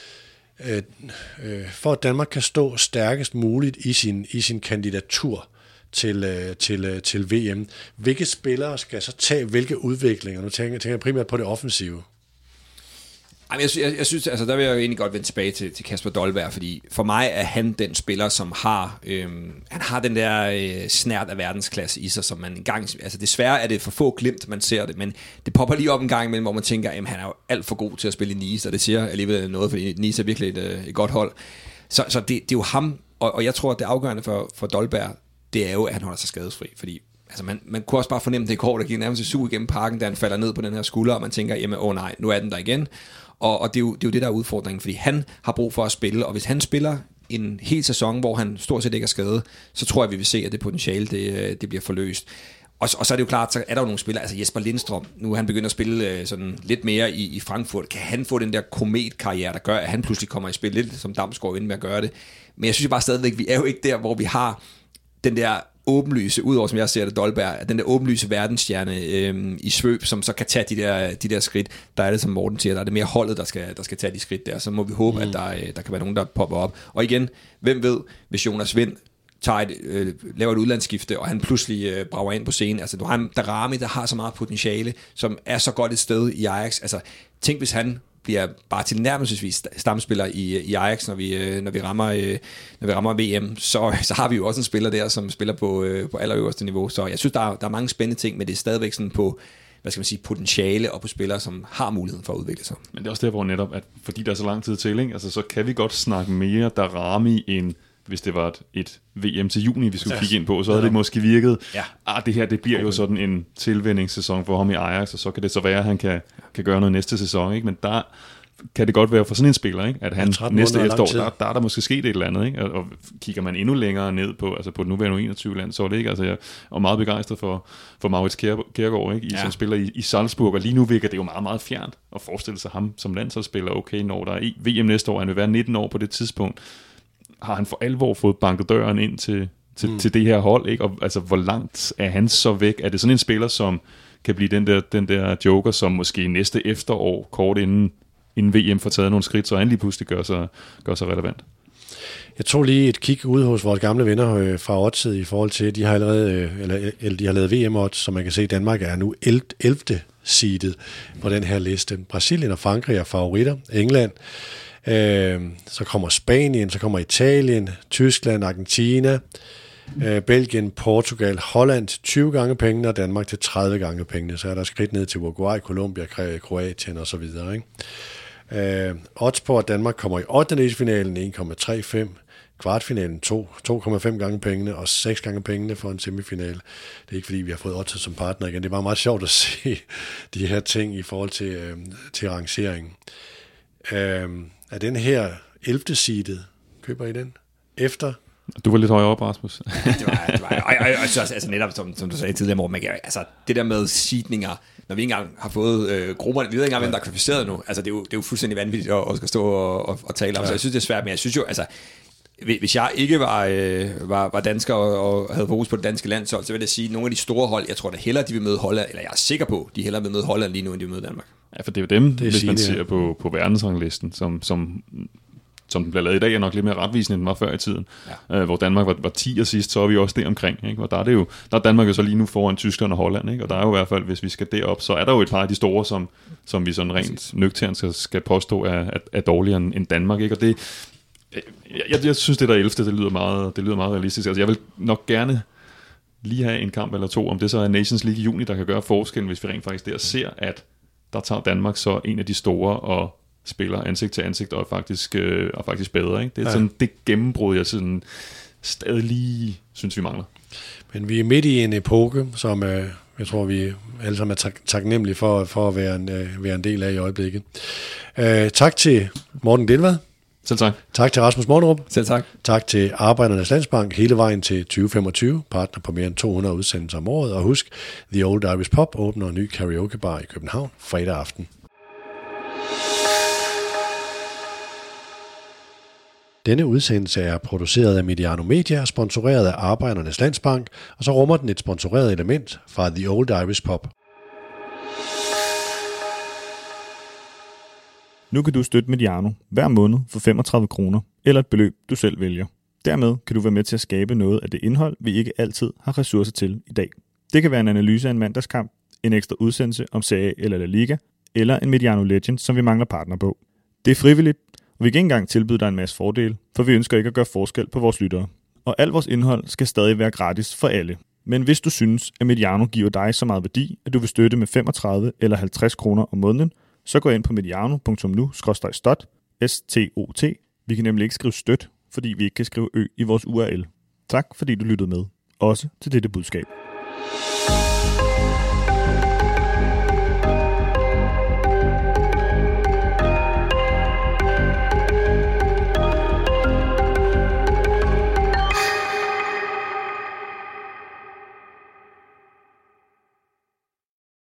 øh, øh, for at Danmark kan stå stærkest muligt i sin, i sin kandidatur til, til, til V M, hvilke spillere skal så tage hvilke udviklinger? Nu tænker, tænker jeg primært på det offensive. Jeg, jeg, jeg synes, altså der vil jeg jo egentlig godt vende tilbage til, til Kasper Dolberg, fordi for mig er han den spiller, som har, øhm, han har den der øh, snært af verdensklasse i sig, som man engang, altså desværre er det for få glimt, man ser det, men det popper lige op en gang imellem, hvor man tænker, jamen han er jo alt for god til at spille i Nice, og det siger alligevel noget, fordi Nice er virkelig et, et godt hold. Så, så det, det er jo ham, og, og jeg tror, at det afgørende for, for Dolberg, det er jo, at han holder sig skadesfri, fordi altså man, man kunne også bare fornemme det i går, der gik nærmest et sug igennem parken, da han falder ned på den her skulder, og man tænker, jamen åh nej, nu er den der igen. Og, og det, er jo, det er jo det, der er udfordringen, fordi han har brug for at spille, og hvis han spiller en hel sæson, hvor han stort set ikke er skadet, så tror jeg, vi vil se, at det potentiale, det, det bliver forløst. Og, og så er det jo klart, så er der jo nogle spillere, altså Jesper Lindstrøm, nu er han begyndt at spille sådan lidt mere i, i Frankfurt, kan han få den der kometkarriere, der gør, at han pludselig kommer i spil, lidt som Damsgaard inde med at gøre det. Men jeg synes jo bare stadigvæk, vi er jo ikke der, hvor vi har den der åbenlyse, udover som jeg ser det, Dolberg, den der åbenlyse verdensstjerne øh, i svøb, som så kan tage de der, de der skridt. Der er det, som Morten siger, der er det mere holdet, der skal, der skal tage de skridt der. Så må vi håbe, mm. at der, der kan være nogen, der popper op. Og igen, hvem ved, hvis Jonas Vind tager et, øh, laver et udlandsskifte, og han pludselig øh, brager ind på scenen. Altså, du har en Darami, der har så meget potentiale, som er så godt et sted i Ajax. Altså, tænk, hvis han bliver bare tilnærmelsesvis stamspiller i, i Ajax, når vi, når vi rammer, når vi rammer V M, så, så har vi jo også en spiller der, som spiller på, på allerøverste niveau. Så jeg synes, der er, der er mange spændende ting, men det er stadigvæk sådan på, hvad skal man sige, potentiale og på spillere, som har muligheden for at udvikle sig. Men det er også der, hvor netop, at fordi der er så lang tid til, ikke? Altså, så kan vi godt snakke mere Daramy end hvis det var et, et V M til juni, vi skulle ja. kigge ind på, så havde det måske virket, ja. ah, det her, det bliver jo sådan en tilvændingssæson for ham i Ajax, og så kan det så være, at han kan, kan gøre noget næste sæson, ikke? Men der kan det godt være for sådan en spiller, ikke? At han ja, næste efterår, der, der er der måske sket et eller andet, ikke? Og, og kigger man endnu længere ned på, altså på det nuværende enogtyve land, så er det ikke, altså jeg er meget begejstret for, for Maurits Kjærgaard, ikke? I, ja. Som spiller i, i Salzburg, og lige nu virker det jo meget, meget fjernt at forestille sig ham som landsholdsspiller, okay, når der er i V M næste år, han vil være nitten år på det tidspunkt, har han for alvor fået banket døren ind til, til, mm. til det her hold, ikke? Og altså, hvor langt er han så væk? Er det sådan en spiller, som kan blive den der, den der joker, som måske næste efterår, kort inden, inden V M får taget nogle skridt, så han lige pludselig gør sig, gør sig relevant? Jeg tog lige et kig ud hos vores gamle venner øh, fra Odds i forhold til, de har allerede, øh, eller, eller de har lavet V M-odds, så man kan se, at Danmark er nu ellevte seedet på den her liste. Brasilien og Frankrig er favoritter. England, øh, så kommer Spanien, så kommer Italien, Tyskland, Argentina, øh, Belgien, Portugal, Holland til tyve gange pengene, og Danmark til tredive gange pengene. Så er der skridt ned til Uruguay, Colombia, Kroatien og så videre, ikke? Øh, odds på, at Danmark kommer i ottendedelsfinalen en komma tredive, kvartfinalen to komma fem gange pengene og seks gange pengene for en semifinal. Det er ikke fordi, vi har fået odds som partner igen. Det er bare meget sjovt at se de her ting i forhold til, øh, til rangeringen. Øh, er den her ellevte seedet, køber I den? Efter? Du var lidt højere op, Rasmus. det var, det var, og, og, og, altså, altså netop, som, som du sagde tidligere, Morten, man kan, altså det der med seedninger, når vi ikke engang har fået øh, grupper, vi ved ikke engang, hvem der er kvalificeret nu, altså det er jo, det er jo fuldstændig vanvittigt at, at skal stå og, og, og tale om, ja. Så jeg synes, det er svært, men jeg synes jo, altså, hvis jeg ikke var, øh, var, var dansker og, og havde fokus på det danske landshold, så vil jeg sige, at nogle af de store hold, jeg tror da hellere, de vil møde Holland, eller jeg er sikker på, de hellere vil møde Holland lige nu, end de vil møde Danmark. Ja, for det er jo dem, det er hvis man ser på, på verdensranglisten, som, som, som den bliver lavet i dag, er nok lidt mere retvisende, end den var før i tiden. Ja. Øh, hvor Danmark var, var ti og sidst, så er vi også der omkring. Ikke? Og der er, det jo, der er Danmark jo så lige nu foran Tyskland og Holland, ikke? Og der er jo i hvert fald, hvis vi skal derop, så er der jo et par af de store, som, som vi sådan rent nøgternt skal, skal påstå er, er, er dårligere end Danmark. Ikke? Og det, jeg, jeg synes, det der ellevte, det lyder meget, det lyder meget realistisk. Altså, jeg vil nok gerne lige have en kamp eller to, om det så er Nations League i juni, der kan gøre forskellen, hvis vi rent faktisk der ser, at der tager Danmark så en af de store og spiller ansigt til ansigt og er faktisk, øh, og faktisk bedre. Ikke? Det er ja. Sådan det gennembrud, jeg sådan stadig lige synes, vi mangler. Men vi er midt i en epoke, som øh, jeg tror, vi alle sammen er tak- taknemmelige for, for at være en, øh, være en del af i øjeblikket. Øh, tak til Morten Delvad. Selv tak. Tak til Rasmus Mortenrup. Selv tak. Tak til Arbejdernes Landsbank hele vejen til tyve femogtyve, partner på mere end to hundrede udsendelser om året. Og husk, The Old Irish Pub åbner en ny karaokebar i København fredag aften. Denne udsendelse er produceret af Mediano Media og sponsoreret af Arbejdernes Landsbank, og så rummer den et sponsoreret element fra The Old Irish Pub. Nu kan du støtte Mediano hver måned for femogtredive kroner, eller et beløb, du selv vælger. Dermed kan du være med til at skabe noget af det indhold, vi ikke altid har ressourcer til i dag. Det kan være en analyse af en mandagskamp, en ekstra udsendelse om Serie A eller La Liga, eller en Mediano Legend, som vi mangler partner på. Det er frivilligt, og vi kan ikke engang tilbyde dig en masse fordele, for vi ønsker ikke at gøre forskel på vores lyttere. Og alt vores indhold skal stadig være gratis for alle. Men hvis du synes, at Mediano giver dig så meget værdi, at du vil støtte med femogtredive eller halvtreds kroner om måneden, så gå ind på mediano punktum nu skråstreg stot, S T O T. Vi kan nemlig ikke skrive støt, fordi vi ikke kan skrive ø i vores U R L. Tak fordi du lyttede med, også til dette budskab.